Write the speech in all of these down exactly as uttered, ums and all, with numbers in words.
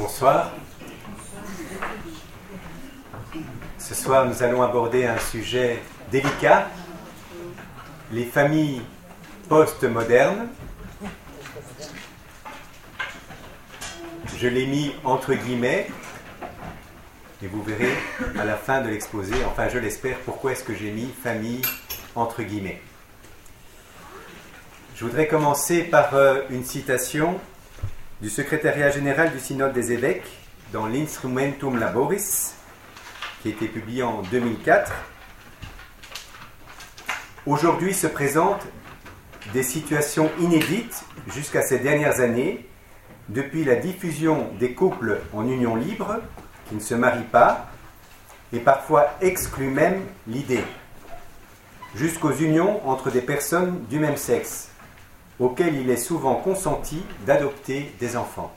Bonsoir. Ce soir, nous allons aborder un sujet délicat, les familles post-modernes. Je l'ai mis entre guillemets, et vous verrez à la fin de l'exposé, enfin je l'espère, pourquoi est-ce que j'ai mis famille entre guillemets. Je voudrais commencer par euh, une citation du secrétariat général du Synode des évêques dans l'Instrumentum Laboris, qui a été publié en deux mille quatre. Aujourd'hui se présentent des situations inédites jusqu'à ces dernières années, depuis la diffusion des couples en union libre, qui ne se marient pas, et parfois excluent même l'idée, jusqu'aux unions entre des personnes du même sexe, auxquelles il est souvent consenti d'adopter des enfants.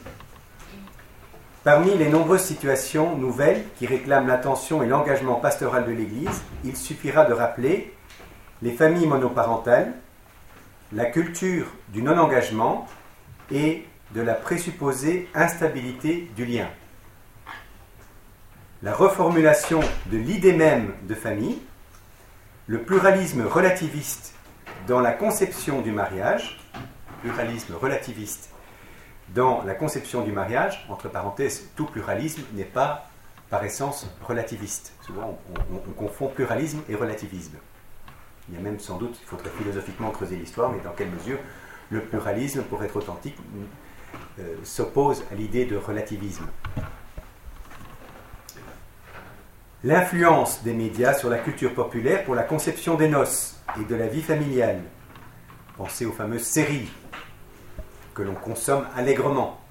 Parmi les nombreuses situations nouvelles qui réclament l'attention et l'engagement pastoral de l'Église, il suffira de rappeler les familles monoparentales, la culture du non-engagement et de la présupposée instabilité du lien. La reformulation de l'idée même de famille, le pluralisme relativiste dans la conception du mariage, pluralisme relativiste dans la conception du mariage, entre parenthèses, tout pluralisme n'est pas par essence relativiste. Souvent on, on, on confond pluralisme et relativisme. Il y a même sans doute, il faudrait philosophiquement creuser l'histoire, mais dans quelle mesure le pluralisme, pour être authentique, euh, s'oppose à l'idée de relativisme. L'influence des médias sur la culture populaire pour la conception des noces et de la vie familiale. Pensez aux fameuses séries que l'on consomme allègrement.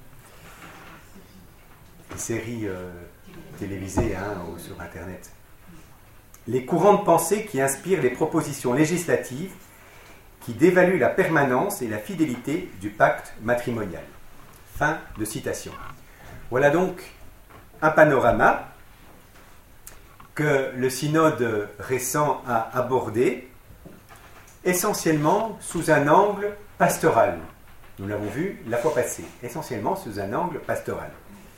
Les séries euh, télévisées hein, ou sur Internet. Les courants de pensée qui inspirent les propositions législatives qui dévaluent la permanence et la fidélité du pacte matrimonial. Fin de citation. Voilà donc un panorama que le synode récent a abordé, essentiellement sous un angle pastoral. Nous l'avons vu la fois passée, essentiellement sous un angle pastoral.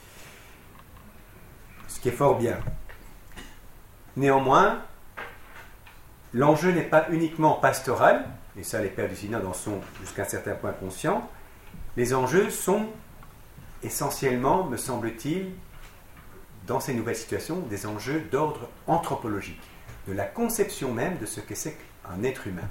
Ce qui est fort bien. Néanmoins, l'enjeu n'est pas uniquement pastoral, et ça les pères du synode en sont jusqu'à un certain point conscients. Les enjeux sont essentiellement, me semble-t-il, dans ces nouvelles situations, des enjeux d'ordre anthropologique, de la conception même de ce que c'est qu'un être humain.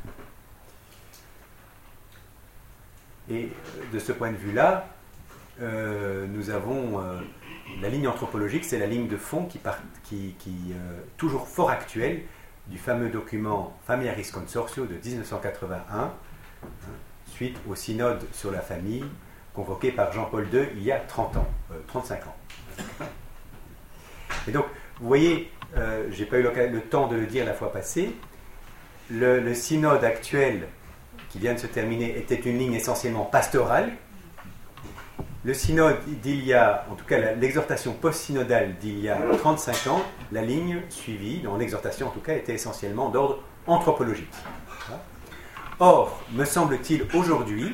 Et de ce point de vue-là, euh, nous avons euh, la ligne anthropologique, c'est la ligne de fond qui, part, qui, qui euh, toujours fort actuelle, du fameux document Familiaris Consortio de dix-neuf cent quatre-vingt-un, hein, suite au synode sur la famille, convoqué par Jean-Paul deux il y a trente ans, euh, trente-cinq ans. Et donc, vous voyez, euh, je n'ai pas eu le, le temps de le dire la fois passée, le, le synode actuel qui vient de se terminer était une ligne essentiellement pastorale. Le synode d'il y a, en tout cas l'exhortation post-synodale d'il y a trente-cinq ans, la ligne suivie, dans l'exhortation en tout cas, était essentiellement d'ordre anthropologique. Or, me semble-t-il aujourd'hui,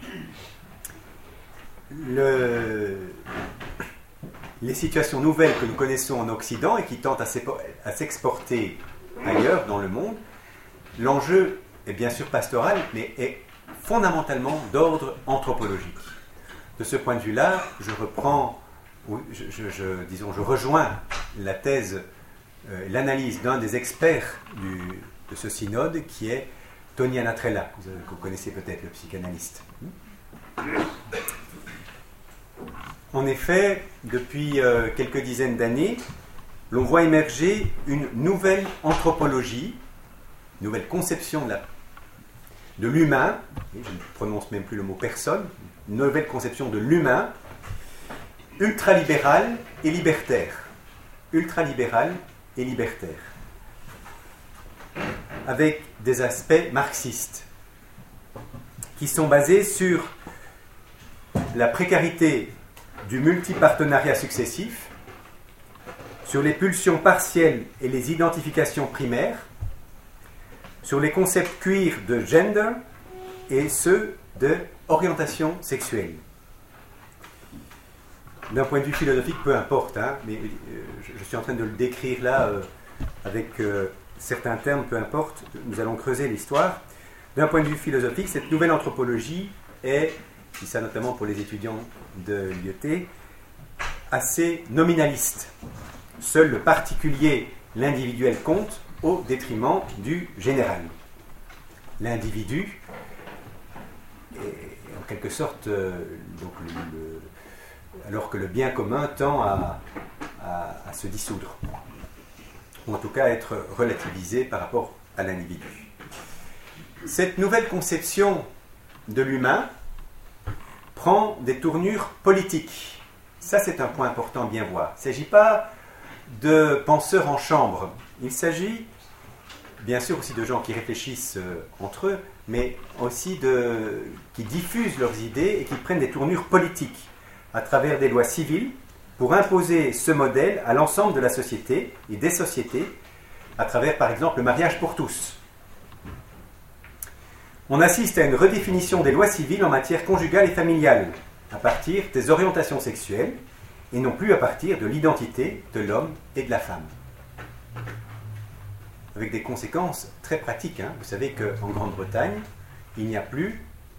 le... les situations nouvelles que nous connaissons en Occident et qui tentent à s'exporter ailleurs dans le monde, l'enjeu est bien sûr pastoral, mais est fondamentalement d'ordre anthropologique. De ce point de vue-là, je reprends, je, je, je, disons, je rejoins la thèse, euh, l'analyse d'un des experts du, de ce synode, qui est Tony Anatrella, que vous connaissez peut-être, le psychanalyste. En effet, depuis euh, quelques dizaines d'années, l'on voit émerger une nouvelle anthropologie, une nouvelle conception de, la, de l'humain, je ne prononce même plus le mot personne, une nouvelle conception de l'humain, ultralibérale et libertaire. Ultralibérale et libertaire. Avec des aspects marxistes, qui sont basés sur la précarité du multipartenariat successif, sur les pulsions partielles et les identifications primaires, sur les concepts queer de gender et ceux de orientation sexuelle. d'un point de vue philosophique, peu importe, hein, mais euh, je, je suis en train de le décrire là euh, avec euh, certains termes, peu importe, nous allons creuser l'histoire. D'un point de vue philosophique, cette nouvelle anthropologie est, je dis ça notamment pour les étudiants de l'I E T, assez nominaliste. Seul le particulier, l'individuel compte au détriment du général. L'individu est en quelque sorte, euh, donc le, le, alors que le bien commun tend à, à, à se dissoudre, ou en tout cas à être relativisé par rapport à l'individu. Cette nouvelle conception de l'humain prend des tournures politiques. Ça, c'est un point important à bien voir. Il ne s'agit pas de penseurs en chambre. Il s'agit, bien sûr, aussi de gens qui réfléchissent euh, entre eux, mais aussi de, qui diffusent leurs idées et qui prennent des tournures politiques à travers des lois civiles pour imposer ce modèle à l'ensemble de la société et des sociétés à travers, par exemple, le mariage pour tous. On assiste à une redéfinition des lois civiles en matière conjugale et familiale, à partir des orientations sexuelles, et non plus à partir de l'identité de l'homme et de la femme. Avec des conséquences très pratiques. Hein. Vous savez qu'en Grande-Bretagne, il n'y a plus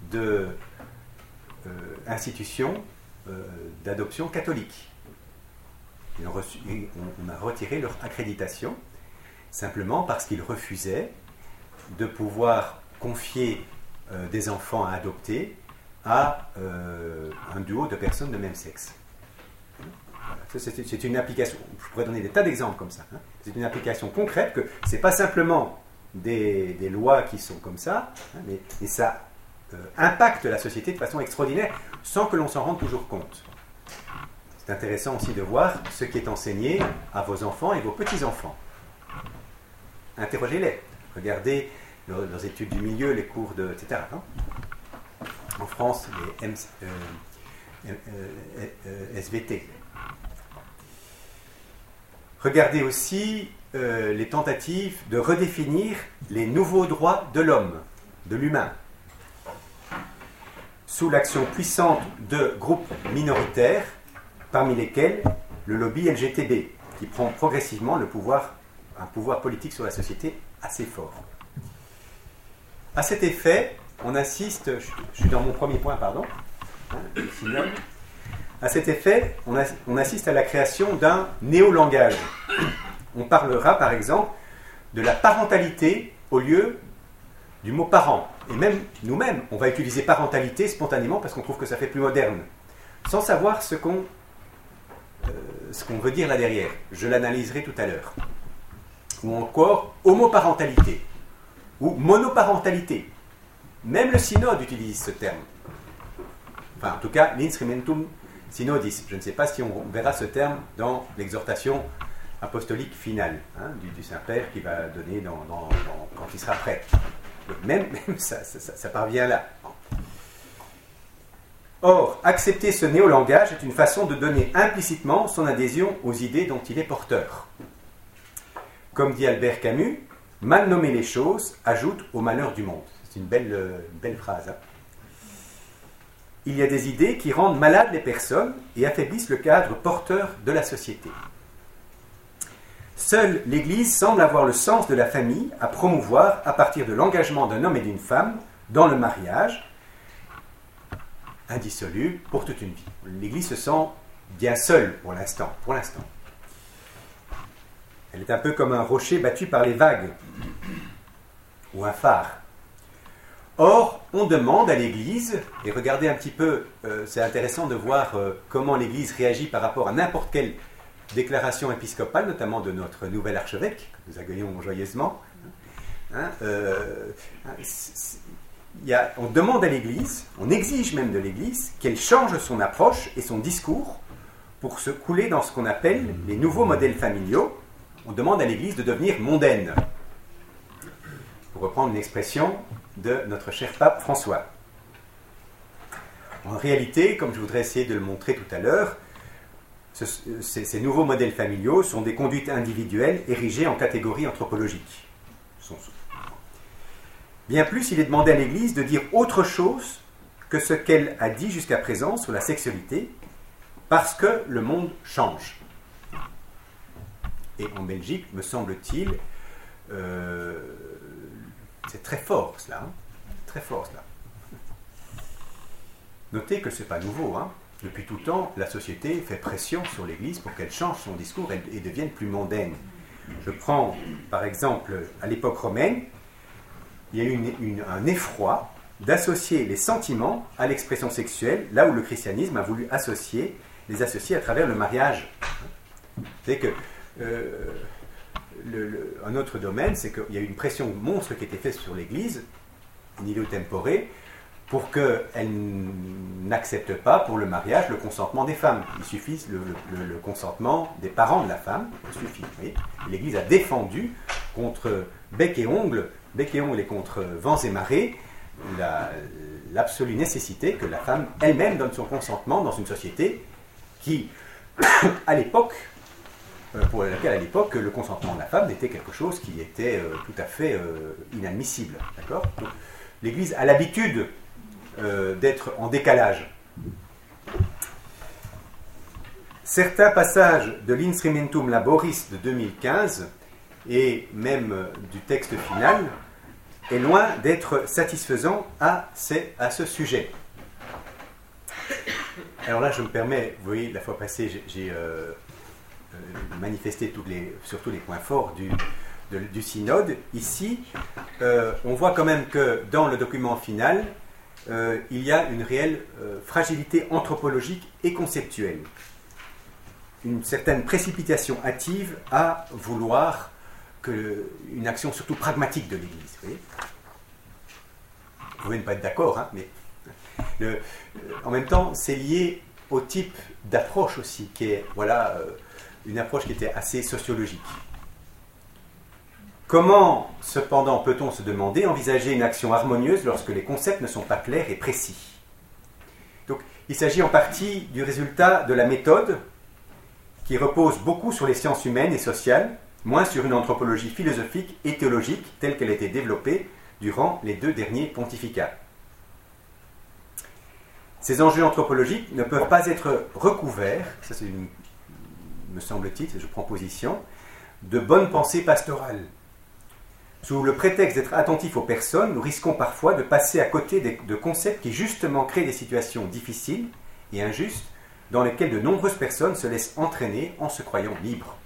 d'institution euh, euh, d'adoption catholique. Ils ont reçu, on, on a retiré leur accréditation, simplement parce qu'ils refusaient de pouvoir confier euh, des enfants à adopter à euh, un duo de personnes de même sexe. Voilà. C'est, c'est une application, je pourrais donner des tas d'exemples comme ça. Hein. C'est une application concrète que ce n'est pas simplement des, des lois qui sont comme ça, hein, mais, mais ça euh, impacte la société de façon extraordinaire sans que l'on s'en rende toujours compte. C'est intéressant aussi de voir ce qui est enseigné à vos enfants et vos petits-enfants. Interrogez-les, regardez leurs études du milieu, les cours de, et cetera. Hein. En France, les M, euh, euh, euh, S V T. Regardez aussi euh, les tentatives de redéfinir les nouveaux droits de l'homme, de l'humain, sous l'action puissante de groupes minoritaires, parmi lesquels le lobby L G T B, qui prend progressivement le pouvoir, un pouvoir politique sur la société assez fort. À cet effet, on assiste, je suis dans mon premier point, pardon, hein, à cet effet, on, a, on assiste à la création d'un néolangage. On parlera par exemple de la parentalité au lieu du mot parent. Et même nous-mêmes, on va utiliser parentalité spontanément parce qu'on trouve que ça fait plus moderne, sans savoir ce qu'on, euh, ce qu'on veut dire là derrière. Je l'analyserai tout à l'heure. Ou encore homoparentalité, ou monoparentalité. Même le synode utilise ce terme. Enfin, en tout cas, l'instrumentum synodis. Je ne sais pas si on verra ce terme dans l'exhortation apostolique finale hein, du, du Saint-Père qui va donner dans, dans, dans, quand il sera prêt. Donc même, même ça, ça, ça parvient là. Or, accepter ce néolangage est une façon de donner implicitement son adhésion aux idées dont il est porteur. Comme dit Albert Camus, mal nommer les choses ajoute au malheur du monde. C'est une belle, une belle phrase. Hein. Il y a des idées qui rendent malades les personnes et affaiblissent le cadre porteur de la société. Seule l'Église semble avoir le sens de la famille à promouvoir à partir de l'engagement d'un homme et d'une femme dans le mariage, indissoluble pour toute une vie. L'Église se sent bien seule pour l'instant. Pour l'instant. Elle est un peu comme un rocher battu par les vagues, ou un phare. Or, on demande à l'Église, et regardez un petit peu, euh, c'est intéressant de voir euh, comment l'Église réagit par rapport à n'importe quelle déclaration épiscopale, notamment de notre nouvel archevêque, que nous accueillons joyeusement. Hein, euh, il y a, on demande à l'Église, on exige même de l'Église, qu'elle change son approche et son discours pour se couler dans ce qu'on appelle les nouveaux modèles familiaux. On demande à l'Église de devenir mondaine, pour reprendre une expression de notre cher pape François. En réalité, comme je voudrais essayer de le montrer tout à l'heure, ce, ces, ces nouveaux modèles familiaux sont des conduites individuelles érigées en catégories anthropologiques. Bien plus, il est demandé à l'Église de dire autre chose que ce qu'elle a dit jusqu'à présent sur la sexualité, parce que le monde change. Et en Belgique, me semble-t-il, euh, c'est très fort cela, hein, très fort cela. Notez que ce n'est pas nouveau, hein. Depuis tout temps, la société fait pression sur l'Église pour qu'elle change son discours et, et devienne plus mondaine. Je prends par exemple à l'époque romaine, il y a eu une, une, un effroi d'associer les sentiments à l'expression sexuelle, là où le christianisme a voulu associer, les associer à travers le mariage. C'est que euh, le, le, un autre domaine, c'est qu'il y a eu une pression monstre qui était faite sur l'Église, nihilo tempore, pour qu'elle n'accepte pas pour le mariage le consentement des femmes. Il suffit le, le, le consentement des parents de la femme, il suffit. L'Église a défendu contre bec et ongle, bec et ongle et contre vents et marées, la, l'absolue nécessité que la femme elle-même donne son consentement dans une société qui, à l'époque, pour laquelle à l'époque le consentement de la femme était quelque chose qui était euh, tout à fait euh, inadmissible. D'accord ? Donc, l'Église a l'habitude euh, d'être en décalage. Certains passages de l'Instrumentum Laboris de deux mille quinze et même euh, du texte final est loin d'être satisfaisant à, ces, à ce sujet. Alors là, je me permets, vous voyez, la fois passée, j'ai, j'ai euh, euh, manifesté toutes les, sur tous les points forts du, de, du synode. Ici, euh, on voit quand même que dans le document final, euh, il y a une réelle euh, fragilité anthropologique et conceptuelle. Une certaine précipitation hâtive à vouloir que, une action surtout pragmatique de l'Église. Vous voyez, vous pouvez ne pas être d'accord, hein, mais le, en même temps, c'est lié au type d'approche aussi, qui est voilà, euh, une approche qui était assez sociologique. Comment, cependant, peut-on se demander, envisager une action harmonieuse lorsque les concepts ne sont pas clairs et précis ? Donc, il s'agit en partie du résultat de la méthode qui repose beaucoup sur les sciences humaines et sociales, moins sur une anthropologie philosophique et théologique telle qu'elle a été développée durant les deux derniers pontificats. Ces enjeux anthropologiques ne peuvent pas être recouverts, ça c'est une, me semble-t-il, je prends position, de bonnes pensées pastorales. Sous le prétexte d'être attentifs aux personnes, nous risquons parfois de passer à côté de, de concepts qui justement créent des situations difficiles et injustes dans lesquelles de nombreuses personnes se laissent entraîner en se croyant libres.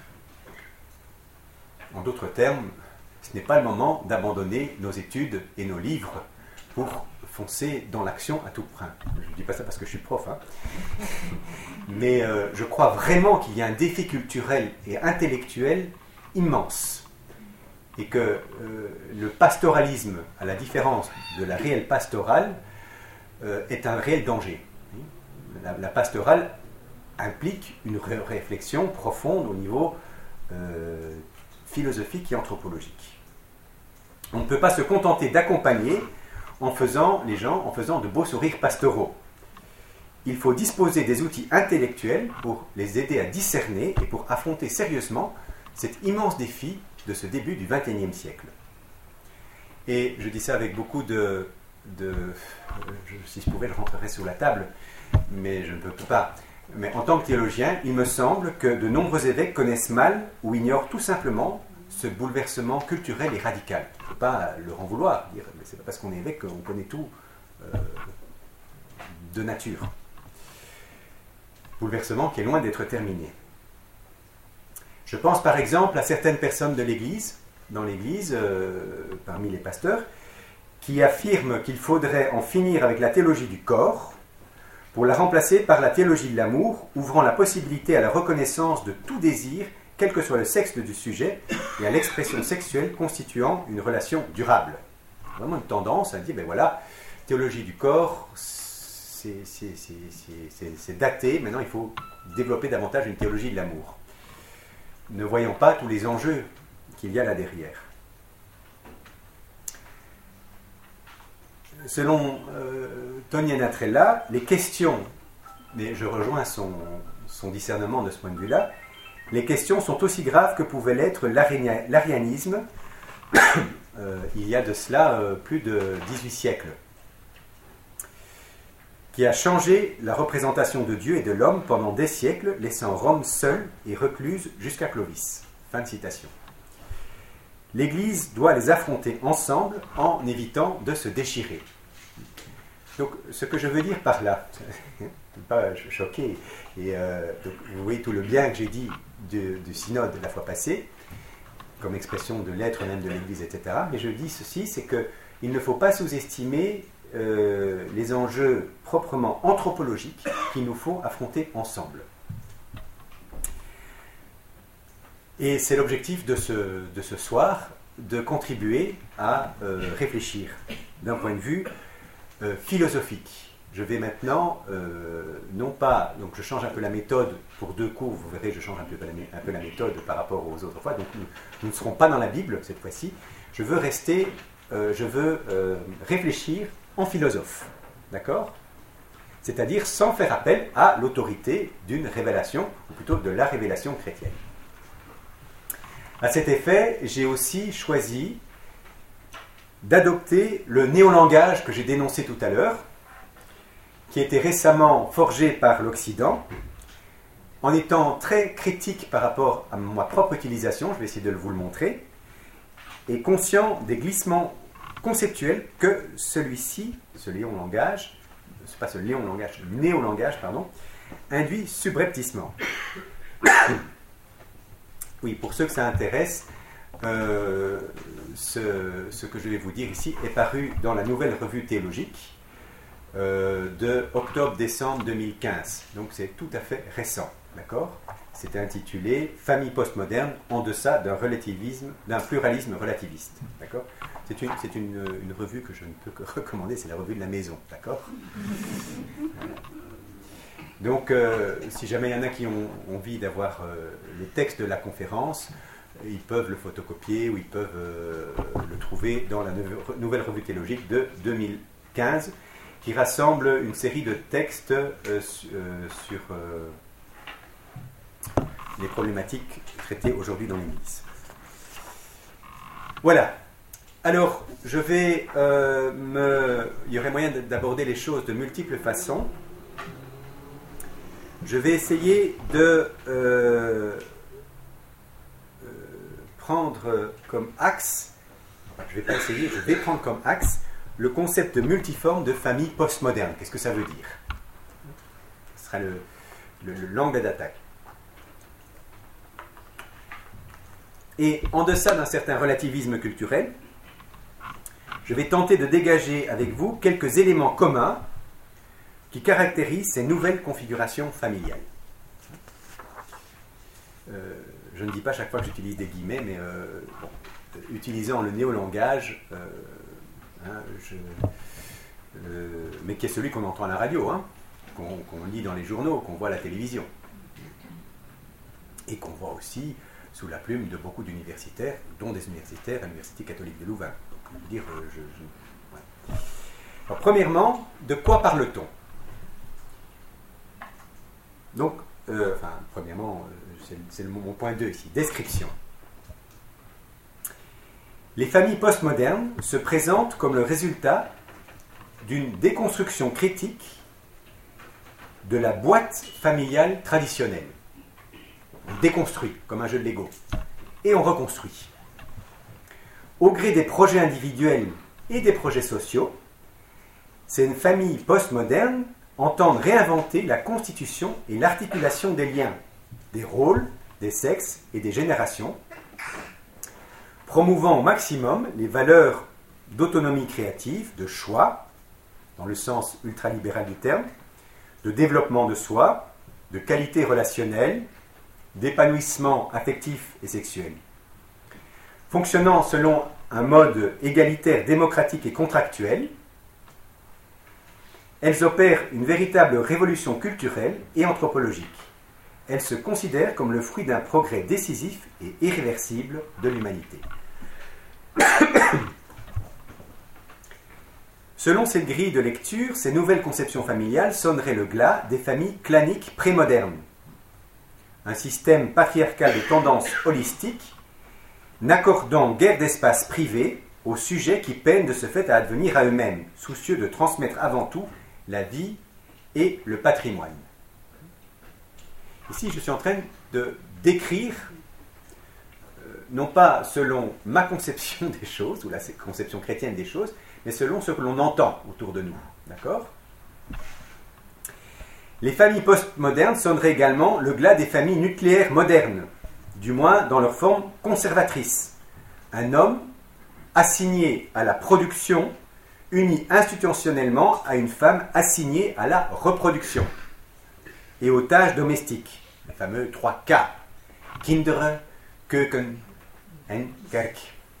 En d'autres termes, ce n'est pas le moment d'abandonner nos études et nos livres pour foncer dans l'action à tout crin. Je ne dis pas ça parce que je suis prof, hein. Mais euh, je crois vraiment qu'il y a un défi culturel et intellectuel immense. Et que euh, le pastoralisme, à la différence de la réelle pastorale, euh, est un réel danger. La, la pastorale implique une ré- réflexion profonde au niveau euh, philosophique et anthropologique. On ne peut pas se contenter d'accompagner en faisant les gens, en faisant de beaux sourires pastoraux. Il faut disposer des outils intellectuels pour les aider à discerner et pour affronter sérieusement cet immense défi de ce début du vingt et unième siècle. Et je dis ça avec beaucoup de... de je, si je pouvais, je rentrerais sous la table, mais je ne peux pas. Mais en tant que théologien, il me semble que de nombreux évêques connaissent mal ou ignorent tout simplement ce bouleversement culturel et radical. Il ne faut pas leur en vouloir, dire, mais c'est pas parce qu'on est évêque qu'on connaît tout euh, de nature. Bouleversement qui est loin d'être terminé. Je pense par exemple à certaines personnes de l'Église, dans l'Église, euh, parmi les pasteurs, qui affirment qu'il faudrait en finir avec la théologie du corps pour la remplacer par la théologie de l'amour, ouvrant la possibilité à la reconnaissance de tout désir, quel que soit le sexe du sujet, et à l'expression sexuelle constituant une relation durable. Vraiment une tendance à dire, ben voilà, théologie du corps, c'est, c'est, c'est, c'est, c'est, c'est daté, maintenant il faut développer davantage une théologie de l'amour. Ne voyons pas tous les enjeux qu'il y a là derrière. Selon euh, Tony Natrella, les questions, mais je rejoins son, son discernement de ce point de vue-là, les questions sont aussi graves que pouvait l'être l'arianisme euh, il y a de cela euh, plus de dix-huit siècles. qui a changé la représentation de Dieu et de l'homme pendant des siècles, laissant Rome seule et recluse jusqu'à Clovis. Fin de citation. L'Église doit les affronter ensemble en évitant de se déchirer. Donc, ce que je veux dire par là, ne pas choquer, et euh, donc, vous voyez tout le bien que j'ai dit du, du synode la fois passée, comme expression de l'être même de l'Église, et cetera. Mais je dis ceci, c'est qu'il ne faut pas sous-estimer euh, les enjeux proprement anthropologiques qu'il nous faut affronter ensemble. Et c'est l'objectif de ce, de ce soir, de contribuer à euh, réfléchir d'un point de vue euh, philosophique. Je vais maintenant, euh, non pas, donc je change un peu la méthode pour deux cours, vous verrez, je change un peu la, un peu la méthode par rapport aux autres fois, donc nous, nous ne serons pas dans la Bible cette fois-ci. Je veux rester, euh, je veux euh, réfléchir en philosophe, d'accord ? C'est-à-dire sans faire appel à l'autorité d'une révélation, ou plutôt de la révélation chrétienne. À cet effet, j'ai aussi choisi d'adopter le néolangage que j'ai dénoncé tout à l'heure, qui a été récemment forgé par l'Occident, en étant très critique par rapport à ma propre utilisation, je vais essayer de vous le montrer, et conscient des glissements conceptuels que celui-ci, ce néolangage, c'est pas ce néolangage, le néolangage, pardon, induit subrepticement. Oui, pour ceux que ça intéresse, euh, ce, ce que je vais vous dire ici est paru dans la Nouvelle Revue Théologique euh, de octobre-décembre deux mille quinze. Donc c'est tout à fait récent, d'accord ? C'était intitulé « Famille postmoderne en deçà d'un relativisme, d'un pluralisme relativiste ». D'accord ? C'est une, c'est une, une revue que je ne peux que recommander, c'est la revue de la maison, d'accord ? Donc, euh, si jamais il y en a qui ont envie d'avoir euh, le texte de la conférence, ils peuvent le photocopier ou ils peuvent euh, le trouver dans la Nouvelle Revue Théologique de deux mille quinze, qui rassemble une série de textes euh, su, euh, sur euh, les problématiques traitées aujourd'hui dans l'Église. Voilà. Alors, je vais euh, me... Il y aurait moyen d'aborder les choses de multiples façons. Je vais essayer de euh, euh, prendre comme axe, je ne vais pas essayer, je vais prendre comme axe le concept de multiforme de famille postmoderne. Qu'est-ce que ça veut dire ? Ce sera le, le, le l'angle d'attaque. Et en deçà d'un certain relativisme culturel, je vais tenter de dégager avec vous quelques éléments communs qui caractérise ces nouvelles configurations familiales. Euh, je ne dis pas chaque fois que j'utilise des guillemets, mais euh, bon, utilisant le néolangage, euh, hein, je, euh, mais qui est celui qu'on entend à la radio, hein, qu'on, qu'on lit dans les journaux, qu'on voit à la télévision, et qu'on voit aussi sous la plume de beaucoup d'universitaires, dont des universitaires à l'Université catholique de Louvain. Donc, je veux dire, euh, je, je, ouais. Alors, premièrement, de quoi parle-t-on ? Donc, euh, enfin, premièrement, c'est, c'est le, mon point deux ici, description. Les familles postmodernes se présentent comme le résultat d'une déconstruction critique de la boîte familiale traditionnelle. On déconstruit, comme un jeu de Lego, et on reconstruit. Au gré des projets individuels et des projets sociaux, ces familles postmodernes entendent réinventer la constitution et l'articulation des liens, des rôles, des sexes et des générations, promouvant au maximum les valeurs d'autonomie créative, de choix, dans le sens ultralibéral du terme, de développement de soi, de qualité relationnelle, d'épanouissement affectif et sexuel. Fonctionnant selon un mode égalitaire, démocratique et contractuel, elles opèrent une véritable révolution culturelle et anthropologique. Elles se considèrent comme le fruit d'un progrès décisif et irréversible de l'humanité. Selon cette grille de lecture, ces nouvelles conceptions familiales sonneraient le glas des familles claniques prémodernes. Un système patriarcal de tendance holistique, n'accordant guère d'espace privé aux sujets qui peinent de ce fait à advenir à eux-mêmes, soucieux de transmettre avant tout la vie et le patrimoine. Ici, je suis en train de décrire, euh, non pas selon ma conception des choses, ou la conception chrétienne des choses, mais selon ce que l'on entend autour de nous. D'accord ? Les familles postmodernes sonneraient également le glas des familles nucléaires modernes, du moins dans leur forme conservatrice. Un homme assigné à la production, uni institutionnellement à une femme assignée à la reproduction et aux tâches domestiques, les fameux trois K. Kinder, Keuken en Kerk.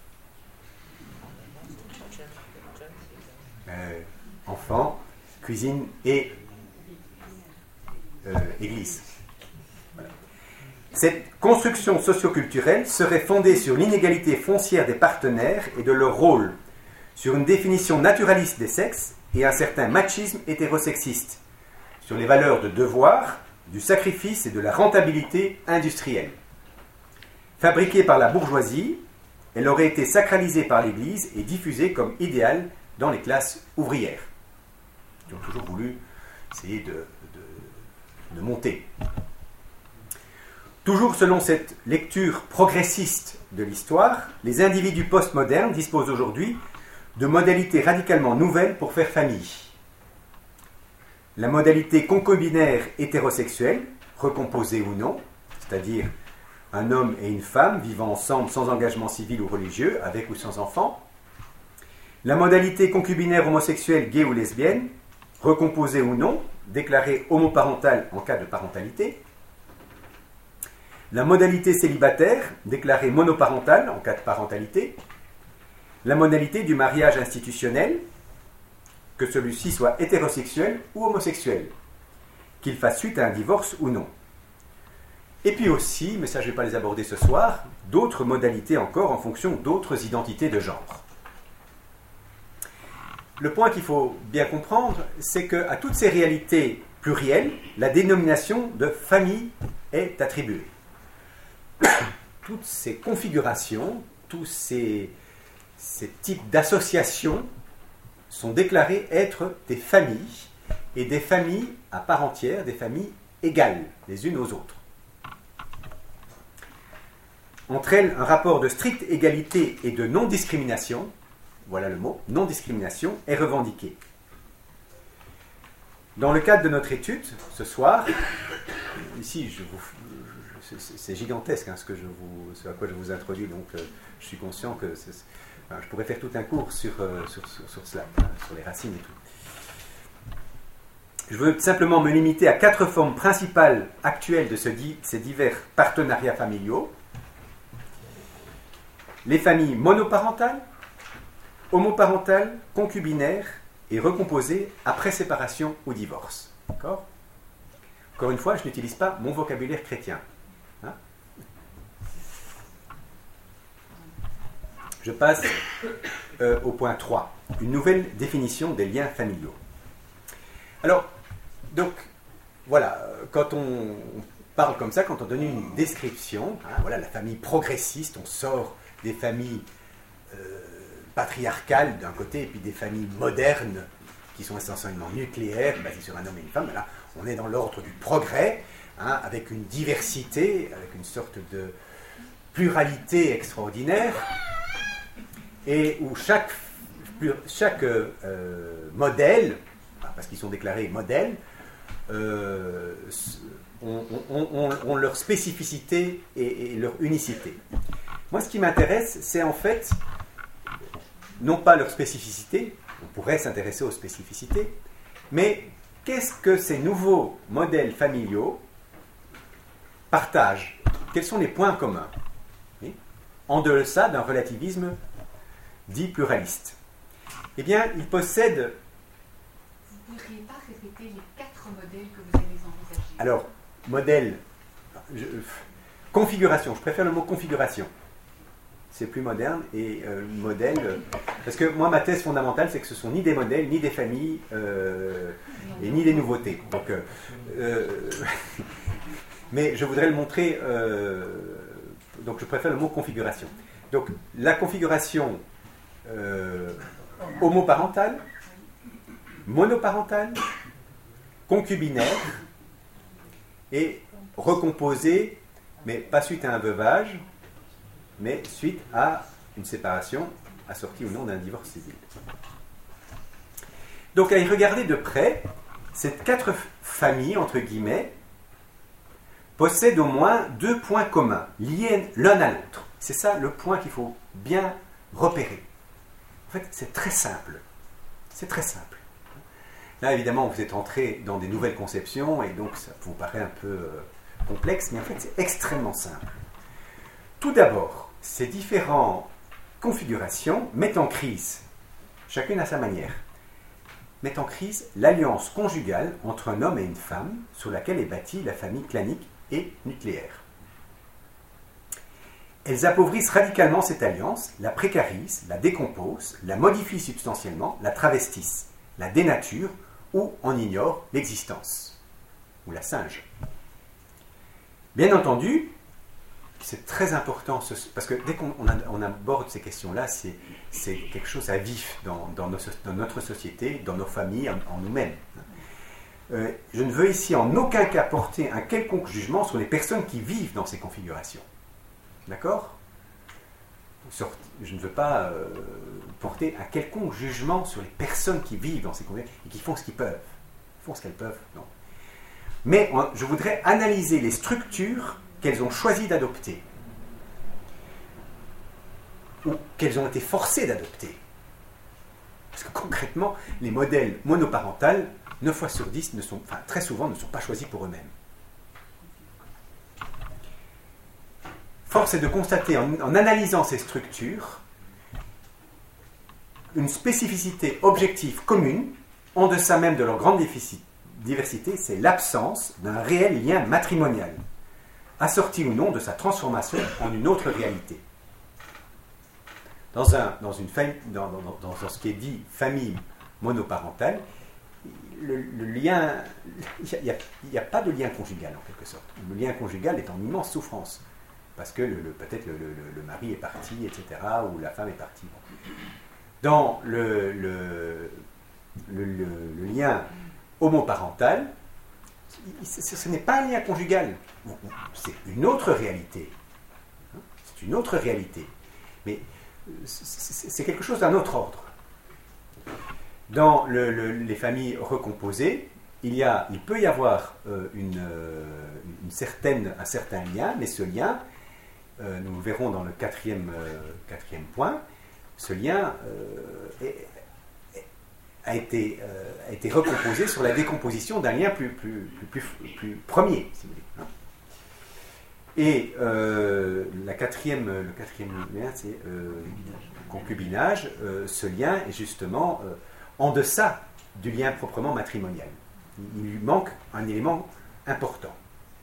Euh, enfants, cuisine et euh, église. Voilà. Cette construction socioculturelle serait fondée sur l'inégalité foncière des partenaires et de leur rôle, sur une définition naturaliste des sexes et un certain machisme hétérosexiste, sur les valeurs de devoir, du sacrifice et de la rentabilité industrielle. Fabriquée par la bourgeoisie, elle aurait été sacralisée par l'Église et diffusée comme idéal dans les classes ouvrières, qui ont toujours voulu essayer de, de, de monter. Toujours selon cette lecture progressiste de l'histoire, les individus postmodernes disposent aujourd'hui de modalités radicalement nouvelles pour faire famille. La modalité concubinaire hétérosexuelle, recomposée ou non, c'est-à-dire un homme et une femme vivant ensemble sans engagement civil ou religieux, avec ou sans enfants. La modalité concubinaire homosexuelle, gay ou lesbienne, recomposée ou non, déclarée homoparentale en cas de parentalité. La modalité célibataire, déclarée monoparentale en cas de parentalité. La modalité du mariage institutionnel, que celui-ci soit hétérosexuel ou homosexuel, qu'il fasse suite à un divorce ou non. Et puis aussi, mais ça je ne vais pas les aborder ce soir, d'autres modalités encore en fonction d'autres identités de genre. Le point qu'il faut bien comprendre, c'est qu'à toutes ces réalités plurielles, la dénomination de famille est attribuée. Toutes ces configurations, tous ces, ces types d'associations sont déclarés être des familles, et des familles à part entière, des familles égales les unes aux autres. Entre elles, un rapport de stricte égalité et de non-discrimination, voilà le mot, non-discrimination, est revendiqué. Dans le cadre de notre étude, ce soir, ici, je vous, je, c'est, c'est gigantesque hein, ce, que je vous, ce à quoi je vous introduis, donc euh, je suis conscient que c'est, enfin, je pourrais faire tout un cours sur, euh, sur, sur, sur cela, hein, sur les racines et tout. Je veux simplement me limiter à quatre formes principales actuelles de ce, ces divers partenariats familiaux. Les familles monoparentales, homoparentales, concubinaires et recomposées après séparation ou divorce. D'accord ? Encore une fois, je n'utilise pas mon vocabulaire chrétien. Hein ? Je passe euh, au point trois, une nouvelle définition des liens familiaux. Alors, donc, voilà, quand on parle comme ça, quand on donne une description, hein, voilà, la famille progressiste, on sort des familles euh, patriarcales d'un côté, et puis des familles modernes, qui sont essentiellement nucléaires, basées sur un homme et une femme. Là, on est dans l'ordre du progrès, hein, avec une diversité, avec une sorte de pluralité extraordinaire, et où chaque, chaque euh, modèle, parce qu'ils sont déclarés modèles, euh, ont, ont, ont, ont leur spécificité et, et leur unicité. Moi, ce qui m'intéresse, c'est en fait, non pas leur spécificité, on pourrait s'intéresser aux spécificités, mais qu'est-ce que ces nouveaux modèles familiaux partagent ? Quels sont les points communs ? Oui ? En deçà d'un relativisme dit pluraliste. Eh bien, ils possèdent... Vous ne pourriez pas répéter les quatre modèles que vous avez envisagés ? Alors, modèle, je, configuration, je préfère le mot configuration. C'est plus moderne, et euh, modèle, euh, parce que moi ma thèse fondamentale c'est que ce sont ni des modèles, ni des familles, euh, et ni des nouveautés. Donc, euh, euh, mais je voudrais le montrer, euh, donc je préfère le mot configuration. Donc la configuration euh, homoparentale, monoparentale, concubinaire et recomposé, mais pas suite à un veuvage, mais suite à une séparation assortie ou non d'un divorce civil. Donc à y regarder de près, ces quatre familles, entre guillemets, possèdent au moins deux points communs, liés l'un à l'autre. C'est ça le point qu'il faut bien repérer. En fait, c'est très simple. C'est très simple. Là, évidemment, vous êtes entré dans des nouvelles conceptions et donc ça vous paraît un peu euh, complexe, mais en fait, c'est extrêmement simple. Tout d'abord, ces différentes configurations mettent en crise, chacune à sa manière, mettent en crise l'alliance conjugale entre un homme et une femme sur laquelle est bâtie la famille clanique et nucléaire. Elles appauvrissent radicalement cette alliance, la précarisent, la décomposent, la modifient substantiellement, la travestissent, la dénaturent ou en ignorent l'existence, ou la singe. Bien entendu, c'est très important, parce que dès qu'on on aborde ces questions-là, c'est, c'est quelque chose à vif dans, dans, nos, dans notre société, dans nos familles, en, en nous-mêmes. Euh, je ne veux ici en aucun cas porter un quelconque jugement sur les personnes qui vivent dans ces configurations. D'accord ? Je ne veux pas euh, porter un quelconque jugement sur les personnes qui vivent dans ces configurations et qui font ce qu'ils peuvent. Font ce qu'elles peuvent, non. Mais on, je voudrais analyser les structures qu'elles ont choisi d'adopter ou qu'elles ont été forcées d'adopter. Parce que concrètement, les modèles monoparentaux, neuf fois sur dix, ne sont, enfin, très souvent, ne sont pas choisis pour eux-mêmes. Force est de constater, en, en analysant ces structures, une spécificité objective commune, en deçà même de leur grande déficit, diversité, c'est l'absence d'un réel lien matrimonial, assorti ou non de sa transformation en une autre réalité. Dans, un, dans, une famille, dans, dans, dans, dans ce qui est dit famille monoparentale, le, le lien, il n'y a, a, a pas de lien conjugal en quelque sorte. Le lien conjugal est en immense souffrance, parce que le, le, peut-être le, le, le mari est parti, et cetera, ou la femme est partie. Dans le, le, le, le, le lien homoparental, ce, ce n'est pas un lien conjugal, c'est une autre réalité. C'est une autre réalité. Mais c'est quelque chose d'un autre ordre. Dans le, le, les familles recomposées, il, y a, il peut y avoir euh, une, euh, une certaine, un certain lien, mais ce lien, euh, nous le verrons dans le quatrième, euh, quatrième point, ce lien euh, est, a, été, euh, a été recomposé sur la décomposition d'un lien plus, plus, plus, plus, plus premier, si vous voulez. Hein. Et euh, la quatrième, le quatrième lien, c'est euh, concubinage. Euh, ce lien est justement euh, en deçà du lien proprement matrimonial. Il lui manque un élément important.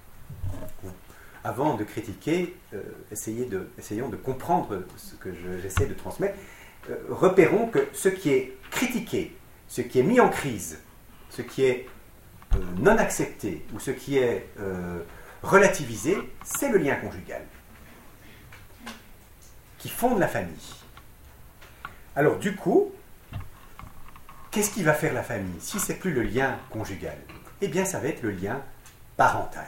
Avant de critiquer, euh, essayez de, essayons de comprendre ce que je, j'essaie de transmettre. Euh, repérons que ce qui est critiqué, ce qui est mis en crise, ce qui est euh, non accepté ou ce qui est euh, relativisé, c'est le lien conjugal qui fonde la famille. Alors du coup, qu'est-ce qui va faire la famille si ce n'est plus le lien conjugal? Eh bien, ça va être le lien parental.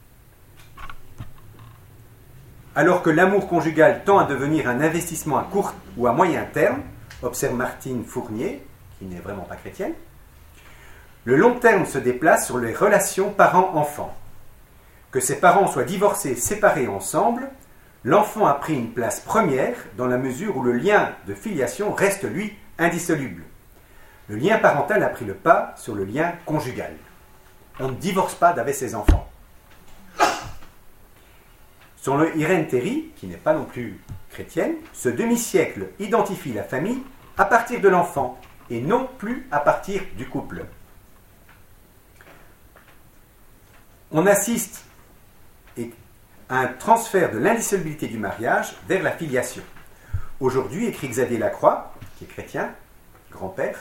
Alors que l'amour conjugal tend à devenir un investissement à court ou à moyen terme, observe Martine Fournier, qui n'est vraiment pas chrétienne, le long terme se déplace sur les relations parents-enfants. Que ses parents soient divorcés, séparés ensemble, l'enfant a pris une place première dans la mesure où le lien de filiation reste, lui, indissoluble. Le lien parental a pris le pas sur le lien conjugal. On ne divorce pas d'avec ses enfants. Selon Irène Théry, qui n'est pas non plus chrétienne, ce demi-siècle identifie la famille à partir de l'enfant et non plus à partir du couple. On assiste à un transfert de l'indissolubilité du mariage vers la filiation. Aujourd'hui, écrit Xavier Lacroix, qui est chrétien, grand-père,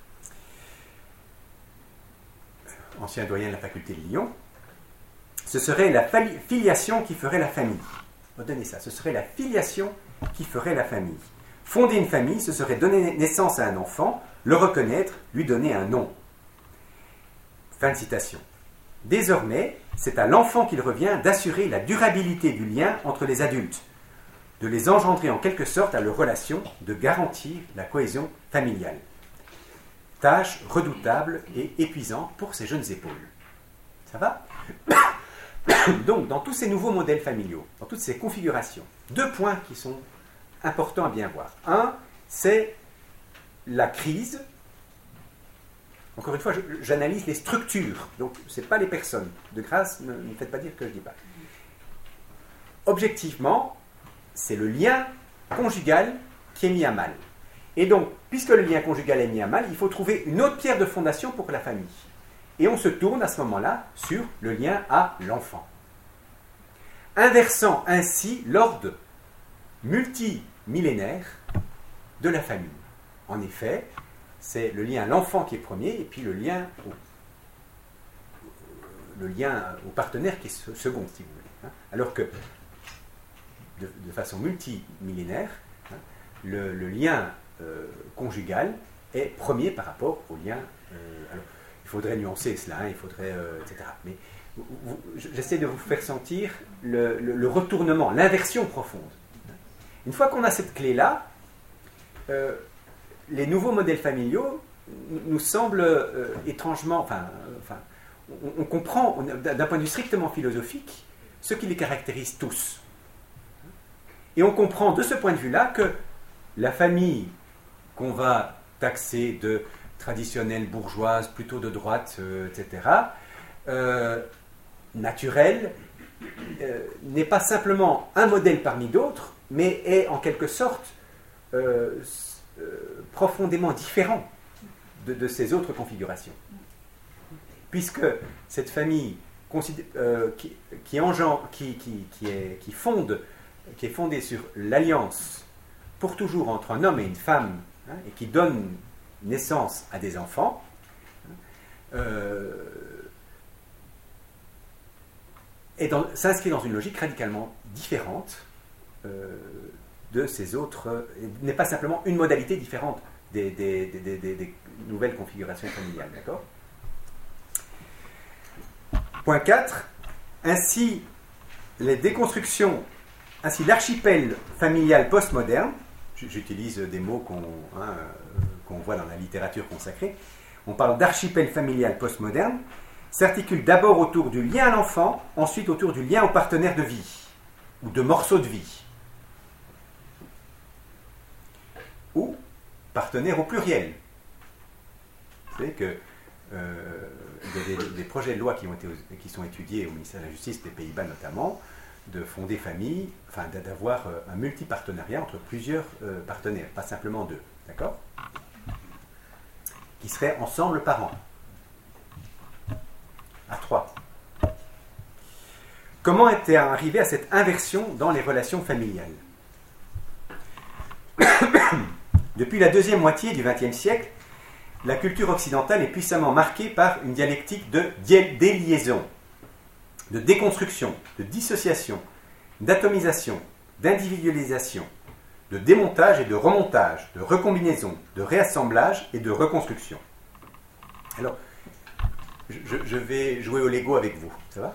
ancien doyen de la faculté de Lyon, ce serait la filiation qui ferait la famille. Retenez ça, ce serait la filiation qui ferait la famille. Fonder une famille, ce serait donner naissance à un enfant, le reconnaître, lui donner un nom. Fin de citation. Désormais, c'est à l'enfant qu'il revient d'assurer la durabilité du lien entre les adultes, de les engendrer en quelque sorte à leurs relations, de garantir la cohésion familiale. Tâche redoutable et épuisante pour ces jeunes épaules. Ça va? Donc, dans tous ces nouveaux modèles familiaux, dans toutes ces configurations, deux points qui sont importants à bien voir. Un, c'est la crise. Encore une fois, je, j'analyse les structures, donc ce n'est pas les personnes. De grâce, ne me faites pas dire que je ne dis pas. Objectivement, c'est le lien conjugal qui est mis à mal. Et donc, puisque le lien conjugal est mis à mal, il faut trouver une autre pierre de fondation pour la famille. Et on se tourne à ce moment-là sur le lien à l'enfant. Inversant ainsi l'ordre multimillénaire de la famille. En effet, c'est le lien à l'enfant qui est premier, et puis le lien au, le lien au partenaire qui est second, si vous voulez. Alors que, de, de façon multimillénaire, le, le lien euh, conjugal est premier par rapport au lien... Euh, alors, il faudrait nuancer cela, hein, il faudrait... Euh, et cetera. Mais vous, vous, j'essaie de vous faire sentir le, le, le retournement, l'inversion profonde. Une fois qu'on a cette clé-là, euh, les nouveaux modèles familiaux nous semblent euh, étrangement... Enfin, euh, enfin on, on comprend, on, d'un point de vue strictement philosophique, ce qui les caractérise tous. Et on comprend de ce point de vue-là que la famille qu'on va taxer de traditionnelle bourgeoise, plutôt de droite, euh, et cetera, euh, naturelle, euh, n'est pas simplement un modèle parmi d'autres, mais est en quelque sorte euh, euh, profondément différent de, de ces autres configurations. Puisque cette famille euh, qui, qui, engendre, qui, qui, qui, est, qui, fonde, qui est fondée sur l'alliance pour toujours entre un homme et une femme, hein, et qui donne naissance à des enfants, euh, et dans, s'inscrit dans une logique radicalement différente euh, de ces autres, euh, n'est pas simplement une modalité différente des, des, des, des, des nouvelles configurations familiales. D'accord ? Point quatre. Ainsi, les déconstructions, ainsi l'archipel familial postmoderne, j'utilise des mots qu'on, hein, qu'on voit dans la littérature consacrée, on parle d'archipel familial postmoderne, s'articule d'abord autour du lien à l'enfant, ensuite autour du lien au partenaire de vie, ou de morceau de vie, ou partenaire au pluriel. Vous savez que euh, il y a des, des projets de loi qui, ont été, qui sont étudiés au ministère de la Justice des Pays-Bas notamment, de fonder famille, enfin d'avoir un multipartenariat entre plusieurs euh, partenaires, pas simplement deux, d'accord ? Qui seraient ensemble parents. À trois. Comment était arrivé à cette inversion dans les relations familiales ? Depuis la deuxième moitié du vingtième siècle, la culture occidentale est puissamment marquée par une dialectique de déliaison, de déconstruction, de dissociation, d'atomisation, d'individualisation, de démontage et de remontage, de recombinaison, de réassemblage et de reconstruction. Alors, je, je vais jouer au Lego avec vous, ça va ?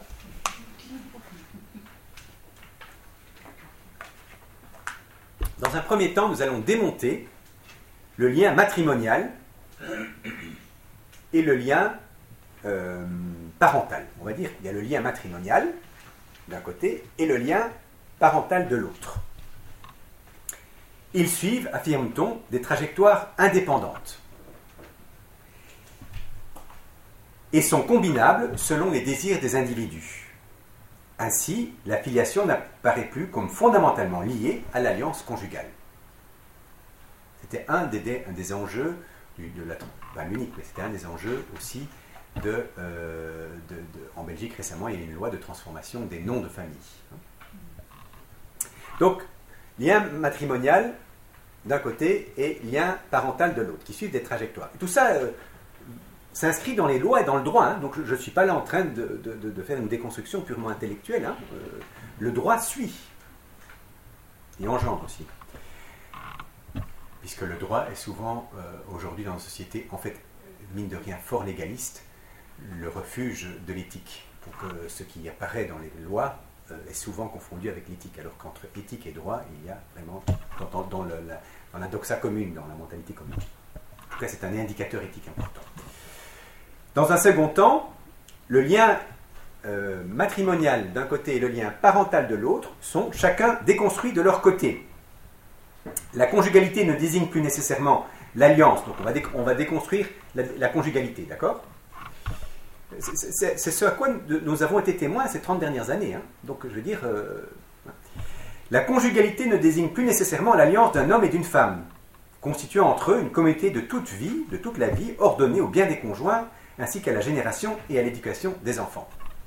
Dans un premier temps, nous allons démonter le lien matrimonial et le lien euh, parental. On va dire qu'il y a le lien matrimonial d'un côté et le lien parental de l'autre. Ils suivent, affirme-t-on, des trajectoires indépendantes et sont combinables selon les désirs des individus. Ainsi, la filiation n'apparaît plus comme fondamentalement liée à l'alliance conjugale. C'était un des, un des enjeux du, de la, pas l'unique, mais c'était un des enjeux aussi de, euh, de, de, en Belgique récemment, il y a eu une loi de transformation des noms de famille. Donc, lien matrimonial d'un côté et lien parental de l'autre, qui suivent des trajectoires. Et tout ça euh, s'inscrit dans les lois et dans le droit, hein, donc je ne suis pas là en train de, de, de faire une déconstruction purement intellectuelle. Hein. Euh, le droit suit et engendre aussi. Puisque le droit est souvent, euh, aujourd'hui dans nos sociétés, en fait, mine de rien, fort légaliste. le refuge de l'éthique. Donc euh, ce qui apparaît dans les lois euh, est souvent confondu avec l'éthique, alors qu'entre éthique et droit, il y a vraiment, dans, dans, dans, le, la, dans la doxa commune, dans la mentalité commune. En tout cas, c'est un indicateur éthique important. Dans un second temps, le lien euh, matrimonial d'un côté et le lien parental de l'autre sont chacun déconstruits de leur côté. La conjugalité ne désigne plus nécessairement l'alliance, donc on va, dé- on va déconstruire la, la conjugalité, d'accord ? c'est, c'est, c'est ce à quoi nous avons été témoins ces trente dernières années. Hein. Donc je veux dire, euh, la conjugalité ne désigne plus nécessairement l'alliance d'un homme et d'une femme, constituant entre eux une communauté de toute vie, de toute la vie, ordonnée au bien des conjoints, ainsi qu'à la génération et à l'éducation des enfants.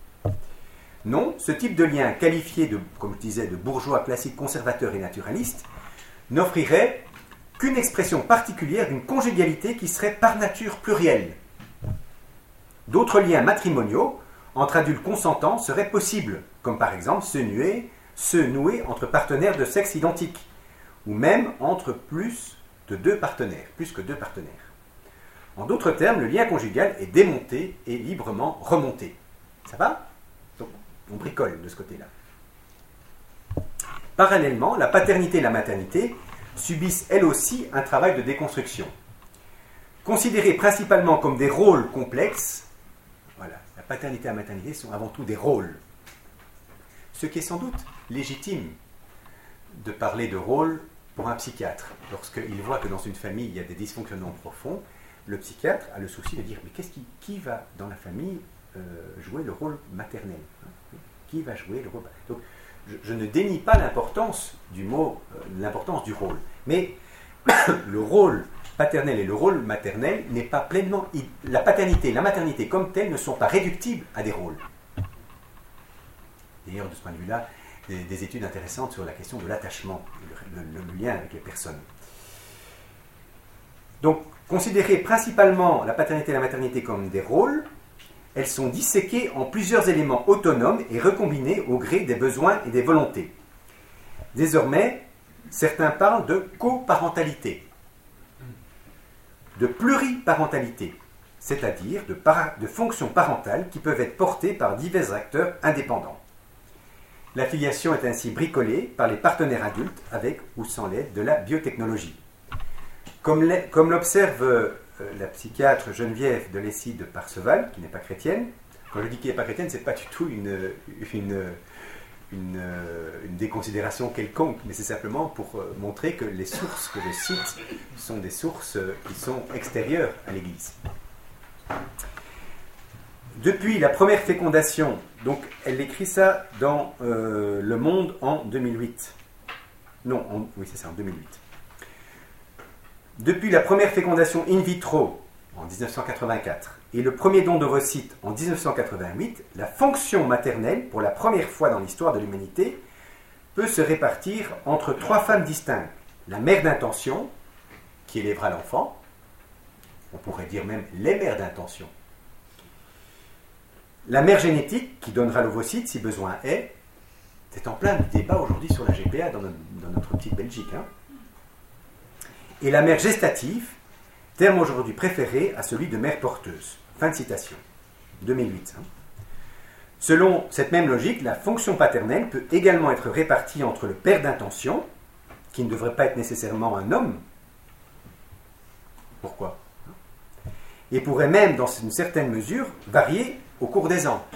Non, ce type de lien, qualifié de, comme je disais, de bourgeois classique, conservateur et naturaliste, n'offrirait qu'une expression particulière d'une conjugalité qui serait par nature plurielle. D'autres liens matrimoniaux entre adultes consentants seraient possibles, comme par exemple ceux noués, ceux noués entre partenaires de sexe identique, ou même entre plus de deux partenaires, plus que deux partenaires. En d'autres termes, le lien conjugal est démonté et librement remonté. Ça va ? Donc, on bricole de ce côté-là. Parallèlement, la paternité et la maternité subissent elles aussi un travail de déconstruction. Considérées principalement comme des rôles complexes, voilà, la paternité et la maternité sont avant tout des rôles. Ce qui est sans doute légitime de parler de rôle pour un psychiatre. Lorsqu'il voit que dans une famille, il y a des dysfonctionnements profonds, le psychiatre a le souci de dire, mais qu'est-ce qui, qui va dans la famille euh, jouer le rôle maternel, hein? Qui va jouer le rôle... Donc, je, je ne dénie pas l'importance du mot, euh, l'importance du rôle, mais le rôle paternel et le rôle maternel n'est pas pleinement... La paternité et la maternité comme telles ne sont pas réductibles à des rôles. D'ailleurs, de ce point de vue-là, des, des études intéressantes sur la question de l'attachement, le, le, le lien avec les personnes. Donc, considérées principalement la paternité et la maternité comme des rôles, elles sont disséquées en plusieurs éléments autonomes et recombinés au gré des besoins et des volontés. Désormais, certains parlent de coparentalité, de pluriparentalité, c'est-à-dire de, para- de fonctions parentales qui peuvent être portées par divers acteurs indépendants. La filiation est ainsi bricolée par les partenaires adultes avec ou sans l'aide de la biotechnologie. Comme, comme l'observe euh, la psychiatre Geneviève de Lessy de Parseval, qui n'est pas chrétienne, quand je dis qu'elle n'est pas chrétienne, ce n'est pas du tout une, une, une, une déconsidération quelconque, mais c'est simplement pour euh, montrer que les sources que je cite sont des sources euh, qui sont extérieures à l'Église. Depuis la première fécondation, donc elle écrit ça dans euh, Le Monde en deux mille huit. Non, en, oui c'est ça, en deux mille huit. Depuis la première fécondation in vitro en dix-neuf cent quatre-vingt-quatre et le premier don d'ovocytes en dix-neuf cent quatre-vingt-huit, la fonction maternelle, pour la première fois dans l'histoire de l'humanité, peut se répartir entre trois femmes distinctes. La mère d'intention, qui élèvera l'enfant, on pourrait dire même les mères d'intention. La mère génétique, qui donnera l'ovocyte si besoin est, c'est en plein débat aujourd'hui sur la G P A dans notre, dans notre petite Belgique, hein. Et la mère gestative, terme aujourd'hui préféré à celui de mère porteuse. Fin de citation. deux mille huit. Hein. Selon cette même logique, la fonction paternelle peut également être répartie entre le père d'intention, qui ne devrait pas être nécessairement un homme. Pourquoi ? Et pourrait même, dans une certaine mesure, varier au cours des ans.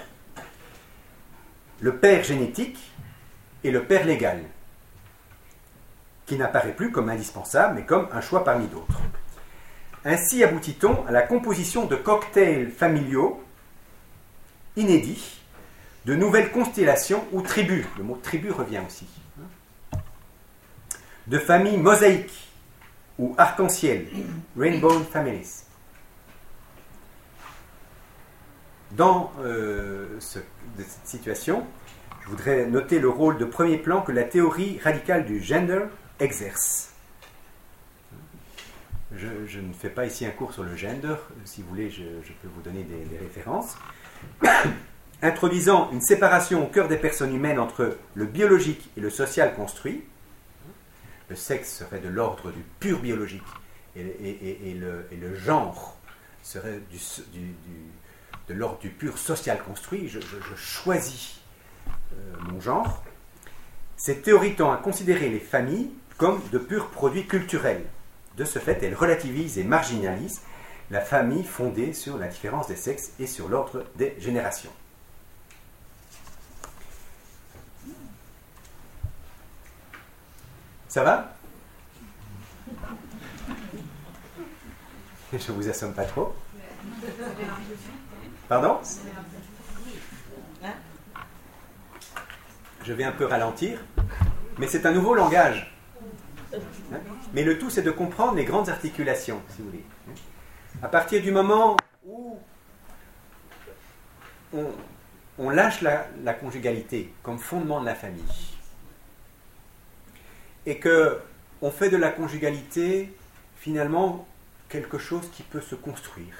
Le père génétique et le père légal, qui n'apparaît plus comme indispensable, mais comme un choix parmi d'autres. Ainsi aboutit-on à la composition de cocktails familiaux inédits, de nouvelles constellations ou tribus, le mot tribu revient aussi, de familles mosaïques ou arc-en-ciel, rainbow families. Dans euh, ce, de cette situation, je voudrais noter le rôle de premier plan que la théorie radicale du gender exerce. Je, je ne fais pas ici un cours sur le gender, si vous voulez, je, je peux vous donner des, des références. Introduisant une séparation au cœur des personnes humaines entre le biologique et le social construit, le sexe serait de l'ordre du pur biologique et, et, et, et, le, et le genre serait du, du, du, de l'ordre du pur social construit, je, je, je choisis euh, mon genre. Cette théorie tend à considérer les familles comme de purs produits culturels. De ce fait, elle relativise et marginalise la famille fondée sur la différence des sexes et sur l'ordre des générations. Ça va? Je vous assomme pas trop. Pardon? Je vais un peu ralentir, mais c'est un nouveau langage. Mais le tout, c'est de comprendre les grandes articulations, si vous voulez. À partir du moment où on, on lâche la, la conjugalité comme fondement de la famille, et qu'on fait de la conjugalité, finalement, quelque chose qui peut se construire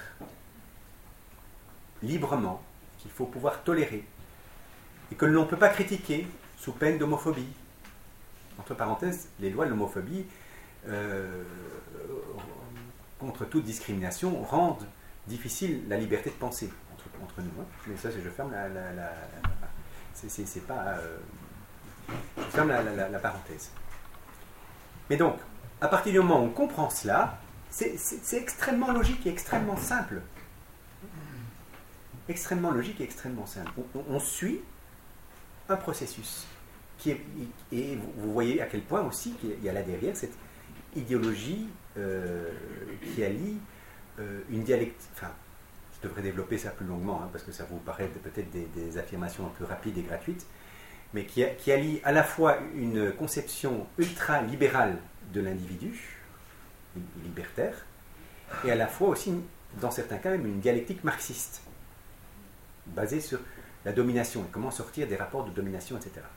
librement, qu'il faut pouvoir tolérer, et que l'on ne peut pas critiquer sous peine d'homophobie. Entre parenthèses, les lois de l'homophobie, euh, contre toute discrimination, rendent difficile la liberté de penser entre, entre nous. Hein. Mais ça, c'est, je ferme la, la, la, la c'est, c'est, c'est pas, euh, je ferme la, la, la, la parenthèse. Mais donc, à partir du moment où on comprend cela, c'est, c'est, c'est extrêmement logique et extrêmement simple. Extrêmement logique et extrêmement simple. On, on, on suit un processus. Qui est, et vous voyez à quel point aussi il y a là derrière cette idéologie euh, qui allie euh, une dialectique. Enfin, je devrais développer ça plus longuement, hein, parce que ça vous paraît peut-être des, des affirmations un peu rapides et gratuites, mais qui, qui allie à la fois une conception ultra-libérale de l'individu, libertaire, et à la fois aussi, dans certains cas même, une dialectique marxiste, basée sur la domination, et comment sortir des rapports de domination, et cetera.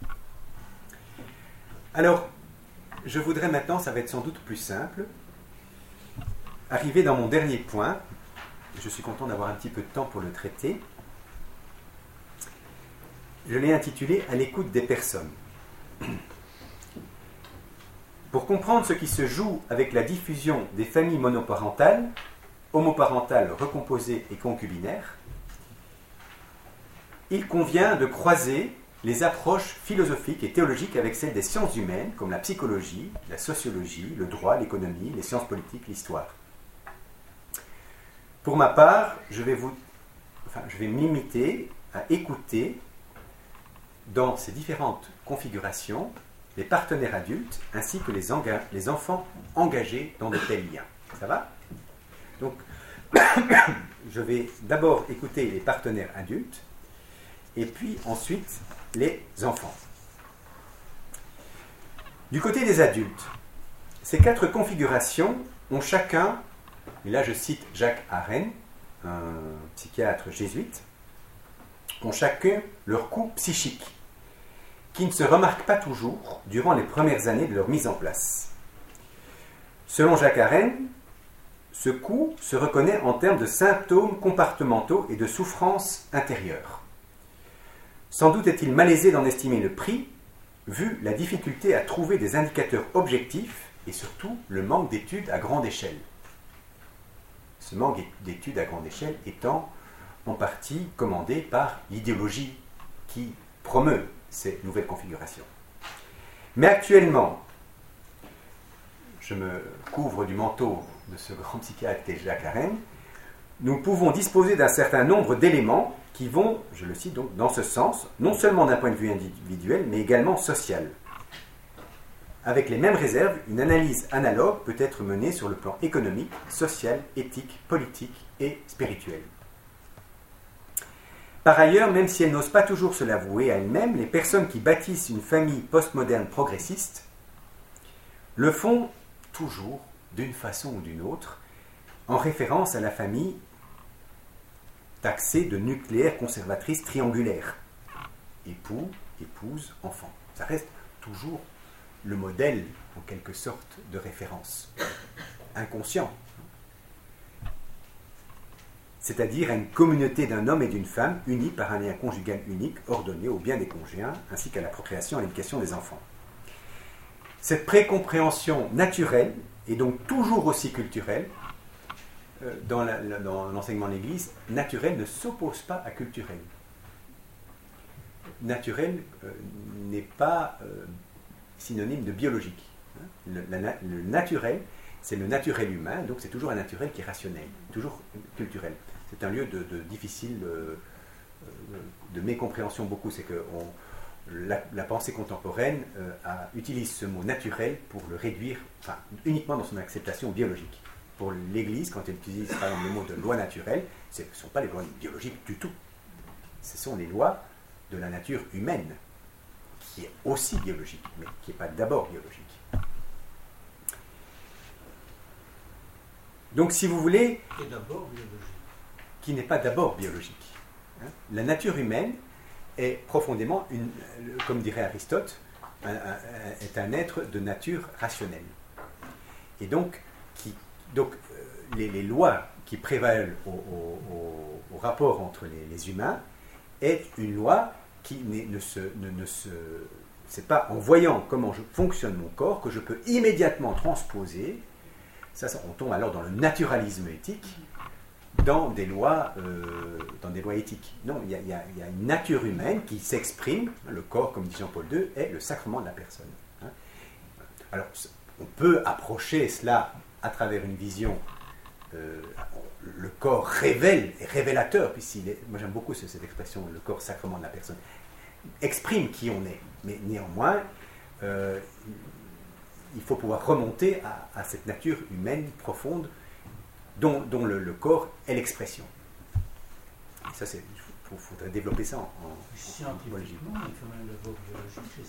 Alors, je voudrais maintenant, ça va être sans doute plus simple, arriver dans mon dernier point. Je suis content d'avoir un petit peu de temps pour le traiter. Je l'ai intitulé « À l'écoute des personnes ». Pour comprendre ce qui se joue avec la diffusion des familles monoparentales, homoparentales recomposées et concubinaires, il convient de croiser les approches philosophiques et théologiques avec celles des sciences humaines, comme la psychologie, la sociologie, le droit, l'économie, les sciences politiques, l'histoire. Pour ma part, je vais, vous, enfin, je vais me limiter à écouter, dans ces différentes configurations, les partenaires adultes ainsi que les, enga- les enfants engagés dans de tels liens. Ça va? Donc, je vais d'abord écouter les partenaires adultes, et puis ensuite les enfants. Du côté des adultes, ces quatre configurations ont chacun, et là je cite Jacques Arendt, un psychiatre jésuite, ont chacun leur coût psychique, qui ne se remarque pas toujours durant les premières années de leur mise en place. Selon Jacques Arendt, ce coût se reconnaît en termes de symptômes comportementaux et de souffrances intérieures. Sans doute est-il malaisé d'en estimer le prix, vu la difficulté à trouver des indicateurs objectifs et surtout le manque d'études à grande échelle. Ce manque d'études à grande échelle étant en partie commandé par l'idéologie qui promeut ces nouvelles configurations. Mais actuellement, je me couvre du manteau de ce grand psychiatre qu'est Jacques Arendt, nous pouvons disposer d'un certain nombre d'éléments qui vont, je le cite donc, dans ce sens, non seulement d'un point de vue individuel, mais également social. Avec les mêmes réserves, une analyse analogue peut être menée sur le plan économique, social, éthique, politique et spirituel. Par ailleurs, même si elles n'osent pas toujours se l'avouer à elles-mêmes, les personnes qui bâtissent une famille postmoderne progressiste le font toujours, d'une façon ou d'une autre, en référence à la famille taxée de nucléaire conservatrice triangulaire. Époux, épouse, enfant. Ça reste toujours le modèle, en quelque sorte, de référence. Inconscient. C'est-à-dire à une communauté d'un homme et d'une femme unis par un lien conjugal unique, ordonné au bien des congénères, ainsi qu'à la procréation et à l'éducation des enfants. Cette précompréhension naturelle, et donc toujours aussi culturelle, euh, dans, la, la, dans l'enseignement de l'Église, naturel ne s'oppose pas à culturel. Naturel euh, n'est pas euh, synonyme de biologique. Hein. Le, la, le naturel, c'est le naturel humain, donc c'est toujours un naturel qui est rationnel, toujours culturel. C'est un lieu de, de difficile euh, de mécompréhension beaucoup, c'est que on, la, la pensée contemporaine euh, a, utilise ce mot naturel pour le réduire, enfin, uniquement dans son acceptation biologique. Pour l'Église, quand elle utilise par exemple le mot de loi naturelle, ce ne sont pas les lois biologiques du tout. Ce sont les lois de la nature humaine, qui est aussi biologique, mais qui n'est pas d'abord biologique. Donc, si vous voulez, qui est d'abord biologique. Qui n'est pas d'abord biologique. Hein. La nature humaine est profondément, une, comme dirait Aristote, un, un, est un être de nature rationnelle. Et donc, qui, donc les, les lois qui prévalent au, au, au, au rapport entre les, les humains est une loi qui ne se... Ne, ne se c'est pas en voyant comment je fonctionne mon corps que je peux immédiatement transposer. Ça, ça, on tombe alors dans le naturalisme éthique, dans des lois, euh, dans des lois éthiques. Non, il y, y, y a une nature humaine qui s'exprime. Le corps, comme dit Jean-Paul deux, est le sacrement de la personne. Hein. Alors, on peut approcher cela à travers une vision. Euh, le corps révèle, est révélateur, puisqu'il est, moi j'aime beaucoup cette expression, le corps sacrement de la personne, exprime qui on est. Mais néanmoins, euh, il faut pouvoir remonter à, à cette nature humaine profonde dont, dont le, le corps est l'expression. Et ça, il faudrait développer ça en, en scientifiquement, il y a quand même le mot biologique,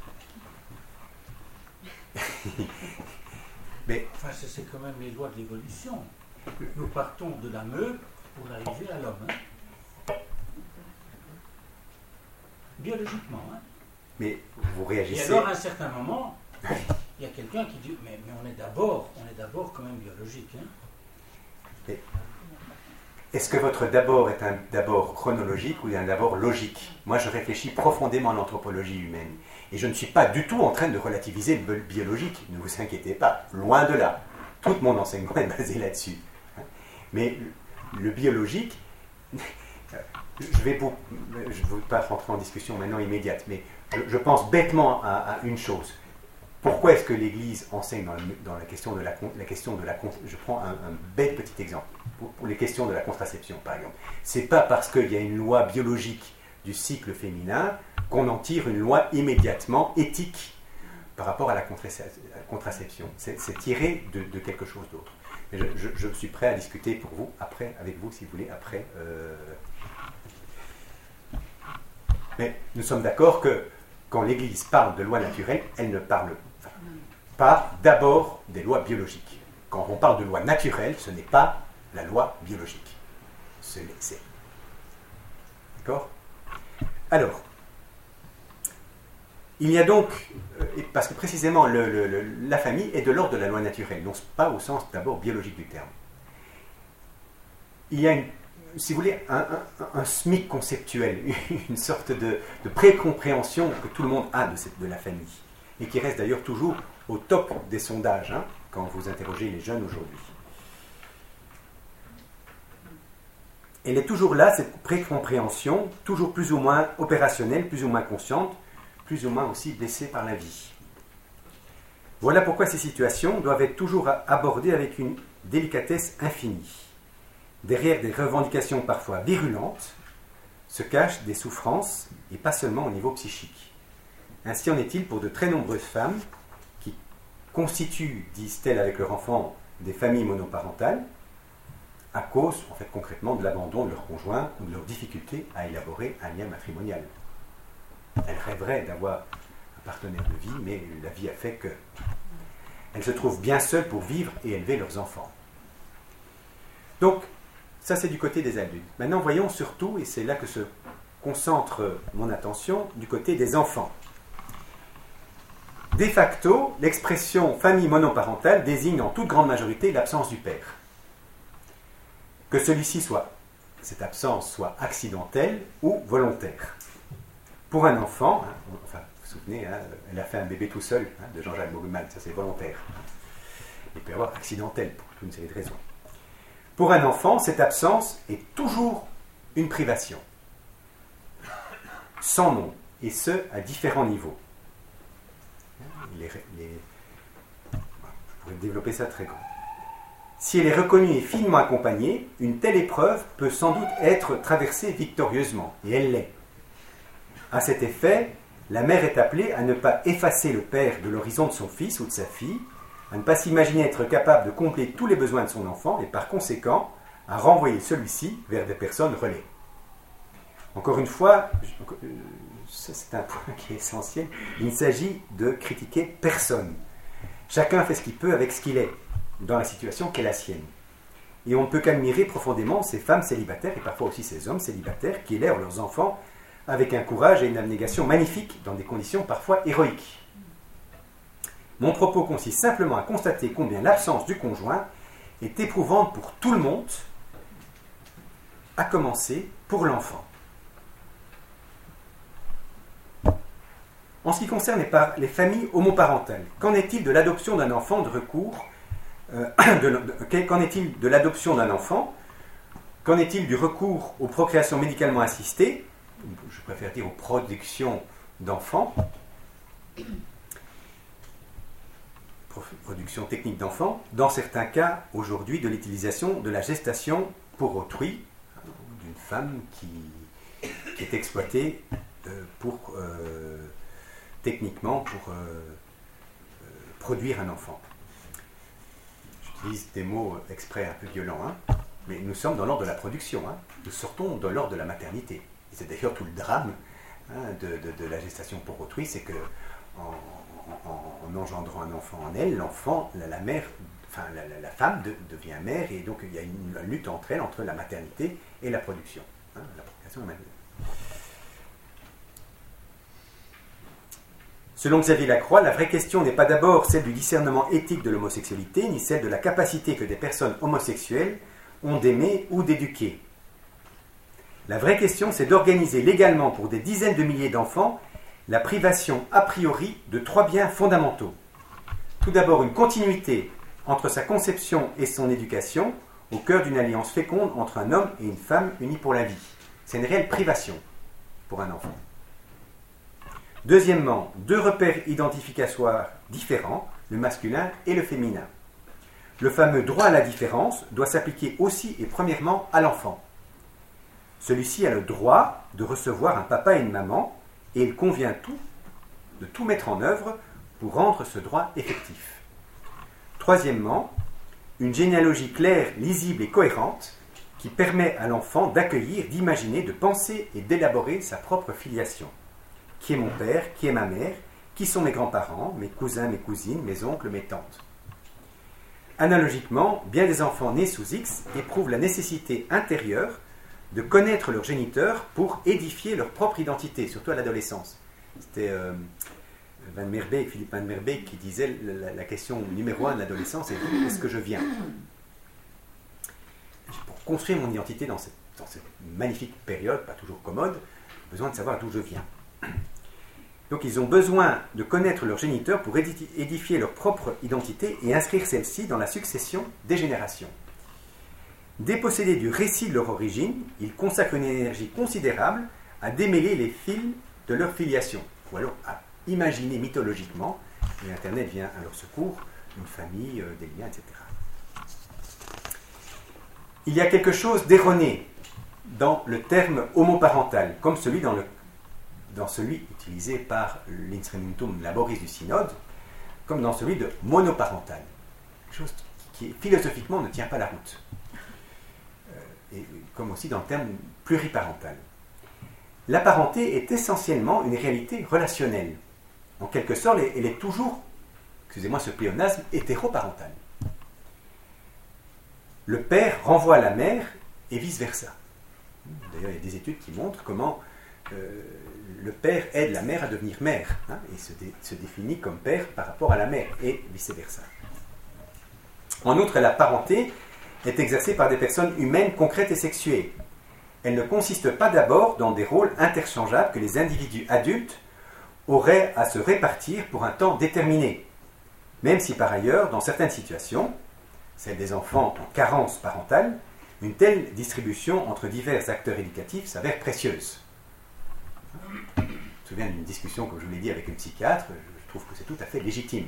c'est Mais enfin, c'est quand même les lois de l'évolution. Nous partons de la meute pour arriver à l'homme. Hein. Biologiquement. Hein. Mais vous réagissez... Et alors, à un certain moment... Il y a quelqu'un qui dit, mais, mais on est d'abord, on est d'abord quand même biologique. Hein. Est-ce que votre d'abord est un d'abord chronologique ou un d'abord logique? Moi, je réfléchis profondément à l'anthropologie humaine. Et je ne suis pas du tout en train de relativiser le biologique. Ne vous inquiétez pas. Loin de là. Tout mon enseignement est basé là-dessus. Mais le biologique, je vais vous, je ne veux pas rentrer en discussion maintenant immédiate, mais je, je pense bêtement à, à une chose. Pourquoi est-ce que l'Église enseigne dans, le, dans la question de la, la question de la... Je prends un, un bête petit exemple. Pour, pour les questions de la contraception, par exemple. C'est pas parce qu'il y a une loi biologique du cycle féminin qu'on en tire une loi immédiatement éthique par rapport à la contraception. C'est, c'est tiré de, de quelque chose d'autre. Mais je, je, je suis prêt à discuter pour vous, après, avec vous, si vous voulez, après. Euh... Mais nous sommes d'accord que quand l'Église parle de loi naturelle, elle ne parle pas d'abord des lois biologiques. Quand on parle de loi naturelle, ce n'est pas la loi biologique. C'est... D'accord ? Alors, il y a donc, parce que précisément le, le, le, la famille est de l'ordre de la loi naturelle, non pas au sens d'abord biologique du terme. Il y a, une, si vous voulez, un, un, un SMIC conceptuel, une sorte de, de précompréhension que tout le monde a de, cette, de la famille, et qui reste d'ailleurs toujours au top des sondages, hein, quand vous interrogez les jeunes aujourd'hui. Elle est toujours là, cette précompréhension, toujours plus ou moins opérationnelle, plus ou moins consciente, plus ou moins aussi blessée par la vie. Voilà pourquoi ces situations doivent être toujours abordées avec une délicatesse infinie. Derrière des revendications parfois virulentes se cachent des souffrances, et pas seulement au niveau psychique. Ainsi en est-il pour de très nombreuses femmes qui constituent, disent-elles avec leur enfant, des familles monoparentales, à cause, en fait, concrètement, de l'abandon de leur conjoint ou de leur difficulté à élaborer un lien matrimonial. Elles rêveraient d'avoir un partenaire de vie, mais la vie a fait que elles se trouvent bien seules pour vivre et élever leurs enfants. Donc, ça c'est du côté des adultes. Maintenant, voyons surtout, et c'est là que se concentre mon attention, du côté des enfants. De facto, l'expression famille monoparentale désigne en toute grande majorité l'absence du père. Que celui-ci soit, cette absence soit accidentelle ou volontaire. Pour un enfant, hein, enfin, vous vous souvenez, hein, elle a fait un bébé tout seul, hein, de Jean-Jacques Moguemal, ça c'est volontaire. Il peut y avoir accidentel pour toute une série de raisons. Pour un enfant, cette absence est toujours une privation, sans nom, et ce, à différents niveaux. Les, les, je pourrais développer ça très grand. Si elle est reconnue et finement accompagnée, une telle épreuve peut sans doute être traversée victorieusement, et elle l'est. À cet effet, la mère est appelée à ne pas effacer le père de l'horizon de son fils ou de sa fille, à ne pas s'imaginer être capable de combler tous les besoins de son enfant, et par conséquent, à renvoyer celui-ci vers des personnes relais. Encore une fois, ça c'est un point qui est essentiel, il s'agit de critiquer personne. Chacun fait ce qu'il peut avec ce qu'il est, dans la situation qu'est la sienne. Et on ne peut qu'admirer profondément ces femmes célibataires, et parfois aussi ces hommes célibataires, qui élèvent leurs enfants avec un courage et une abnégation magnifiques, dans des conditions parfois héroïques. Mon propos consiste simplement à constater combien l'absence du conjoint est éprouvante pour tout le monde, à commencer pour l'enfant. En ce qui concerne les, par- les familles homoparentales, qu'en est-il de l'adoption d'un enfant de recours euh, de, de, Qu'en est-il de l'adoption d'un enfant? Qu'en est-il du recours aux procréations médicalement assistées? Je préfère dire aux productions d'enfants, production technique d'enfants, dans certains cas, aujourd'hui, de l'utilisation de la gestation pour autrui, d'une femme qui, qui est exploitée euh, pour, euh, techniquement pour euh, euh, produire un enfant. J'utilise des mots exprès un peu violents, hein, mais nous sommes dans l'ordre de la production, hein. Nous sortons de l'ordre de la maternité. Et c'est d'ailleurs tout le drame hein, de, de, de la gestation pour autrui, c'est que en, en, en engendrant un enfant en elle, l'enfant, la, la mère, enfin la, la, la femme de, devient mère, et donc il y a une, une lutte entre elles, entre la maternité et la production. Hein, la procréation et la maternité. Selon Xavier Lacroix, la vraie question n'est pas d'abord celle du discernement éthique de l'homosexualité, ni celle de la capacité que des personnes homosexuelles ont d'aimer ou d'éduquer. La vraie question, c'est d'organiser légalement pour des dizaines de milliers d'enfants la privation a priori de trois biens fondamentaux. Tout d'abord, une continuité entre sa conception et son éducation au cœur d'une alliance féconde entre un homme et une femme unis pour la vie. C'est une réelle privation pour un enfant. Deuxièmement, deux repères identificatoires différents, le masculin et le féminin. Le fameux droit à la différence doit s'appliquer aussi et premièrement à l'enfant. Celui-ci a le droit de recevoir un papa et une maman, et il convient tout, de tout mettre en œuvre pour rendre ce droit effectif. Troisièmement, une généalogie claire, lisible et cohérente qui permet à l'enfant d'accueillir, d'imaginer, de penser et d'élaborer sa propre filiation. Qui est mon père? Qui est ma mère? Qui sont mes grands-parents, mes cousins, mes cousines, mes oncles, mes tantes? Analogiquement, bien des enfants nés sous X éprouvent la nécessité intérieure de connaître leur géniteur pour édifier leur propre identité, surtout à l'adolescence. C'était euh, Van Merbeek, Philippe Van Merbeek qui disait la, la question numéro un de l'adolescence est d'où est-ce que je viens? Pour construire mon identité dans cette, dans cette magnifique période, pas toujours commode, j'ai besoin de savoir d'où je viens. Donc ils ont besoin de connaître leur géniteur pour édifier leur propre identité et inscrire celle-ci dans la succession des générations. Dépossédés du récit de leur origine, ils consacrent une énergie considérable à démêler les fils de leur filiation, ou alors à imaginer mythologiquement, et Internet vient à leur secours, une famille, des liens, et cetera. Il y a quelque chose d'erroné dans le terme homoparental, comme celui dans, le, dans celui utilisé par l'Instrumentum Laboris du Synode, comme dans celui de monoparental, quelque chose qui, qui philosophiquement ne tient pas la route. Et comme aussi dans le terme pluriparental. La parenté est essentiellement une réalité relationnelle. En quelque sorte, elle est toujours, excusez-moi ce pléonasme, hétéroparentale. Le père renvoie à la mère et vice-versa. D'ailleurs, il y a des études qui montrent comment euh, le père aide la mère à devenir mère, hein, et se, dé, se définit comme père par rapport à la mère, et vice-versa. En outre, la parenté est exercée par des personnes humaines concrètes et sexuées. Elle ne consiste pas d'abord dans des rôles interchangeables que les individus adultes auraient à se répartir pour un temps déterminé, même si par ailleurs, dans certaines situations, celle des enfants en carence parentale, Une telle distribution entre divers acteurs éducatifs s'avère précieuse. Je me souviens d'une discussion, comme je vous l'ai dit, avec une psychiatre, je trouve que c'est tout à fait légitime.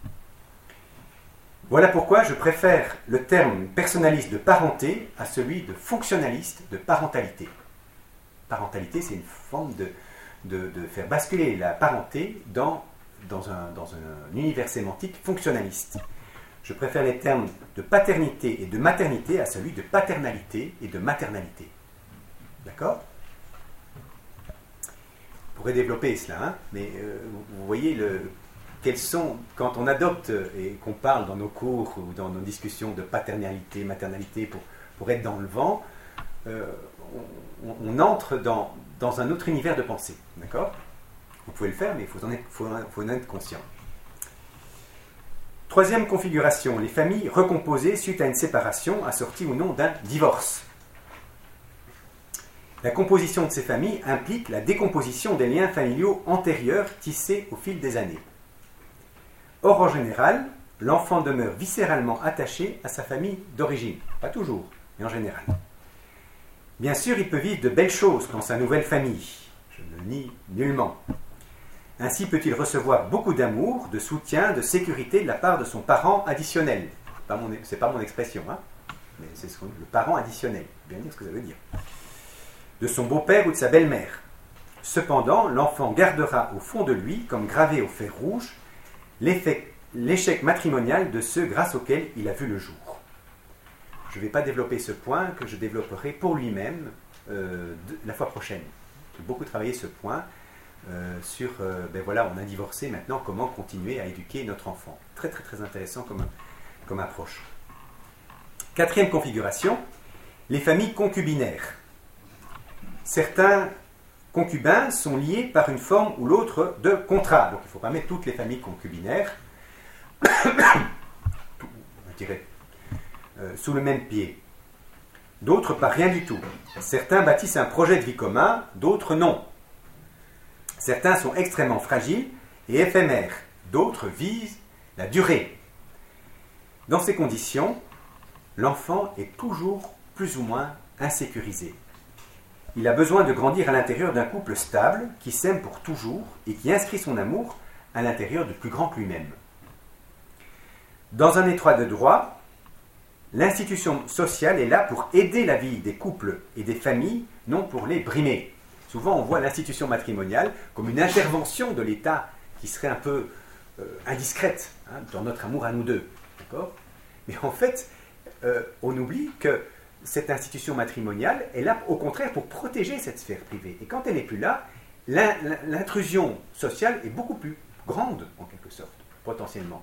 Voilà pourquoi je préfère le terme personnaliste de parenté à celui de fonctionnaliste de parentalité. Parentalité, c'est une forme de, de, de faire basculer la parenté dans, dans, un, dans un univers sémantique fonctionnaliste. Je préfère les termes de paternité et de maternité à celui de paternalité et de maternalité. D'accord ? On pourrait développer cela, hein, mais euh, vous voyez le... Quels sont, quand on adopte et qu'on parle dans nos cours ou dans nos discussions de paternalité, maternalité, pour, pour être dans le vent, euh, on, on entre dans, dans un autre univers de pensée. D'accord ? Vous pouvez le faire, mais il faut en être, faut, faut en être conscient. Troisième configuration, les familles recomposées suite à une séparation, assortie ou non d'un divorce. La composition de ces familles implique la décomposition des liens familiaux antérieurs tissés au fil des années. Or, en général, l'enfant demeure viscéralement attaché à sa famille d'origine. Pas toujours, mais en général. Bien sûr, il peut vivre de belles choses dans sa nouvelle famille. Je ne le nie nullement. Ainsi peut-il recevoir beaucoup d'amour, de soutien, de sécurité de la part de son parent additionnel. Ce n'est pas mon expression, hein, mais c'est ce qu'on dit, le parent additionnel. Bien dire ce que ça veut dire. De son beau-père ou de sa belle-mère. Cependant, l'enfant gardera au fond de lui, comme gravé au fer rouge, l'échec matrimonial de ceux grâce auxquels il a vu le jour. Je ne vais pas développer ce point, que je développerai pour lui-même euh, la fois prochaine. J'ai beaucoup travaillé ce point euh, sur, euh, ben voilà, on a divorcé, maintenant comment continuer à éduquer notre enfant. Très très très intéressant comme, comme approche. Quatrième configuration, les familles concubinaires. Certains concubins sont liés par une forme ou l'autre de contrat. Donc il ne faut pas mettre toutes les familles concubinaires je dirais, euh, sous le même pied. D'autres par rien du tout. Certains bâtissent un projet de vie commun, d'autres non. Certains sont extrêmement fragiles et éphémères. D'autres visent la durée. Dans ces conditions, l'enfant est toujours plus ou moins insécurisé. Il a besoin de grandir à l'intérieur d'un couple stable qui s'aime pour toujours et qui inscrit son amour à l'intérieur de plus grand que lui-même. Dans un étroit de droit, l'institution sociale est là pour aider la vie des couples et des familles, non pour les brimer. Souvent, on voit l'institution matrimoniale comme une intervention de l'État qui serait un peu euh, indiscrète hein, dans notre amour à nous deux. D'accord ? Mais en fait, euh, on oublie que cette institution matrimoniale est là au contraire pour protéger cette sphère privée. Et quand elle n'est plus là, l'intrusion sociale est beaucoup plus grande, en quelque sorte, potentiellement.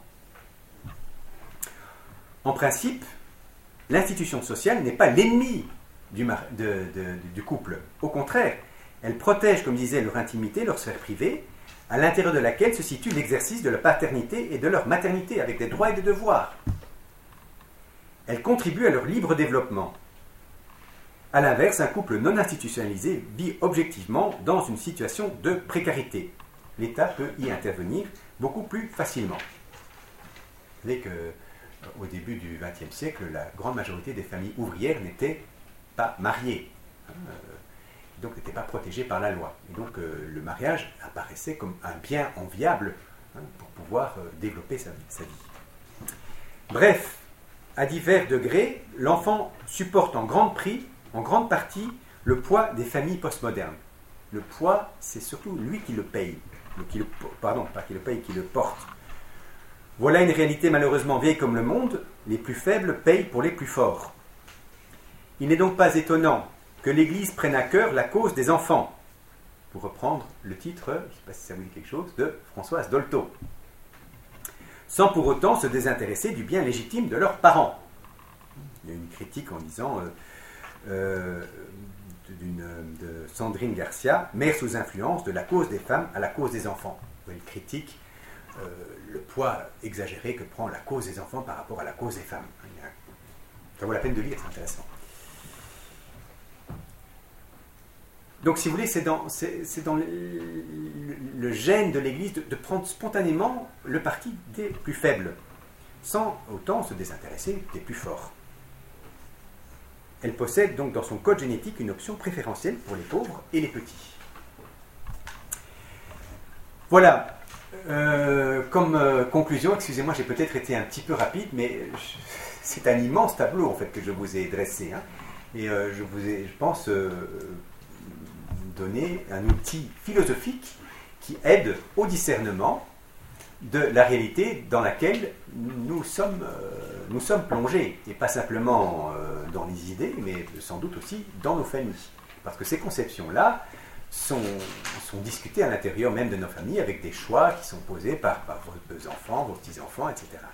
En principe, l'institution sociale n'est pas l'ennemi du, de, de, du couple. Au contraire, elle protège, comme disait, leur intimité, leur sphère privée, à l'intérieur de laquelle se situe l'exercice de leur paternité et de leur maternité, avec des droits et des devoirs. Elle contribue à leur libre développement. A l'inverse, un couple non institutionnalisé vit objectivement dans une situation de précarité. L'État peut y intervenir beaucoup plus facilement. Vous savez qu'au début du vingtième siècle, la grande majorité des familles ouvrières n'étaient pas mariées, hein, donc n'étaient pas protégées par la loi. Et donc euh, le mariage apparaissait comme un bien enviable hein, pour pouvoir euh, développer sa, sa vie. Bref, à divers degrés, l'enfant supporte en grande prix en grande partie le poids des familles postmodernes. Le poids, c'est surtout lui qui le paye. Qui le, pardon, pas qui le paye, qui le porte. Voilà une réalité malheureusement vieille comme le monde. Les plus faibles payent pour les plus forts. Il n'est donc pas étonnant que l'Église prenne à cœur la cause des enfants. Pour reprendre le titre, je ne sais pas si ça vous dit quelque chose, de Françoise Dolto. Sans pour autant se désintéresser du bien légitime de leurs parents. Il y a une critique en disant... Euh, Euh, d'une, de Sandrine Garcia, mère sous influence de la cause des femmes à la cause des enfants. Elle critique euh, le poids exagéré que prend la cause des enfants par rapport à la cause des femmes. Ça vaut la peine de lire, c'est intéressant. Donc, si vous voulez, c'est dans, c'est, c'est dans le, le, le gène de l'Église de, de prendre spontanément le parti des plus faibles, sans autant se désintéresser des plus forts. elle possède donc dans son code génétique une option préférentielle pour les pauvres et les petits. Voilà. Euh, comme euh, conclusion, excusez-moi, j'ai peut-être été un petit peu rapide, mais je, c'est un immense tableau en fait que je vous ai dressé, hein, et euh, je vous ai, je pense, euh, donné un outil philosophique qui aide au discernement de la réalité dans laquelle nous sommes, euh, nous sommes plongés, et pas simplement euh, dans les idées, mais sans doute aussi dans nos familles, parce que ces conceptions-là Sont, sont discutés à l'intérieur même de nos familles avec des choix qui sont posés par, par vos enfants, vos petits-enfants, et cetera.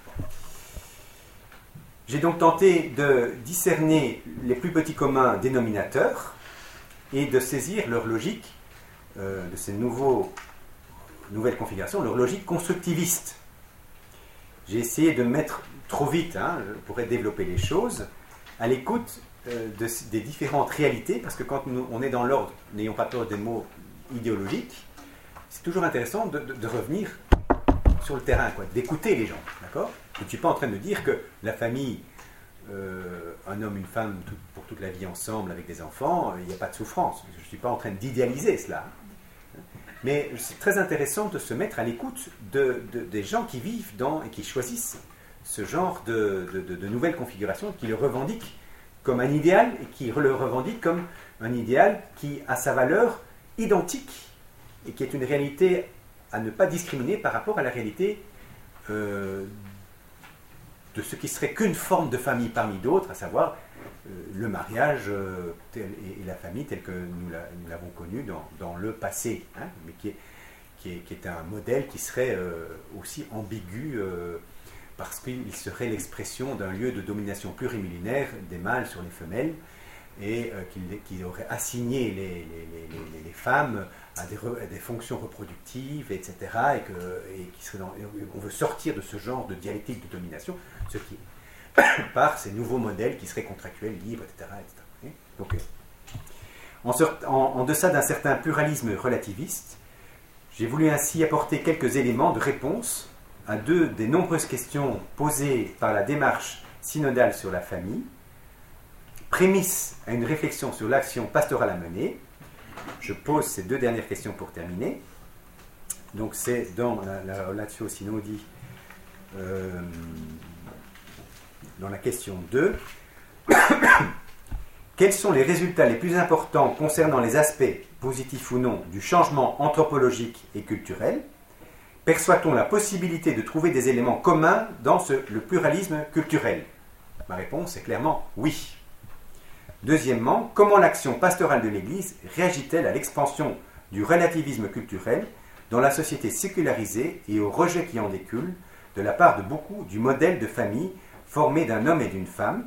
J'ai donc tenté de discerner les plus petits communs dénominateurs et de saisir leur logique euh, de ces nouveaux, nouvelles configurations, leur logique constructiviste. J'ai essayé de mettre trop vite, hein, je pourrais développer les choses, à l'écoute De, des différentes réalités, parce que quand nous, on est dans l'ordre, n'ayons pas peur des mots idéologiques, c'est toujours intéressant de, de, de revenir sur le terrain, quoi, d'écouter les gens, d'accord ? Je ne suis pas en train de dire que la famille, euh, un homme, une femme, tout, pour toute la vie ensemble avec des enfants, il n'y a pas de souffrance. Je ne suis pas en train d'idéaliser cela. Mais c'est très intéressant de se mettre à l'écoute de, de, des gens qui vivent dans, et qui choisissent ce genre de, de, de, de nouvelles configurations, qui le revendiquent comme un idéal et qui le revendique comme un idéal qui a sa valeur identique et qui est une réalité à ne pas discriminer par rapport à la réalité euh, de ce qui serait qu'une forme de famille parmi d'autres, à savoir euh, le mariage euh, tel, et, et la famille telle que nous, la, nous l'avons connue dans, dans le passé, hein, mais qui est, qui, est, qui est un modèle qui serait euh, aussi ambigu euh, parce qu'il serait l'expression d'un lieu de domination plurimillénaire des mâles sur les femelles, et euh, qu'il, qu'il aurait assigné les, les, les, les femmes à des, re, à des fonctions reproductives, et cetera, et, que, et qui serait dans, on veut sortir de ce genre de dialectique de domination, ce qui par ces nouveaux modèles qui seraient contractuels, libres, et cetera, et cetera. Donc, en, sort, en, en deçà d'un certain pluralisme relativiste, j'ai voulu ainsi apporter quelques éléments de réponse à deux des nombreuses questions posées par la démarche synodale sur la famille, prémisse à une réflexion sur l'action pastorale à mener. Je pose ces deux dernières questions pour terminer. Donc c'est dans la, la Relatio Synodi, euh, dans la question deux. Quels sont les résultats les plus importants concernant les aspects, positifs ou non, du changement anthropologique et culturel ? Perçoit-on la possibilité de trouver des éléments communs dans ce, le pluralisme culturel ? Ma réponse est clairement oui. Deuxièmement, comment l'action pastorale de l'Église réagit-elle à l'expansion du relativisme culturel dans la société sécularisée et au rejet qui en découle de la part de beaucoup du modèle de famille formé d'un homme et d'une femme,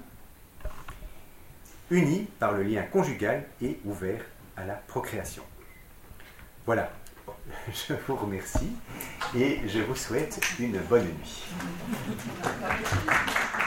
unis par le lien conjugal et ouvert à la procréation. Voilà. Je vous remercie et je vous souhaite une bonne nuit.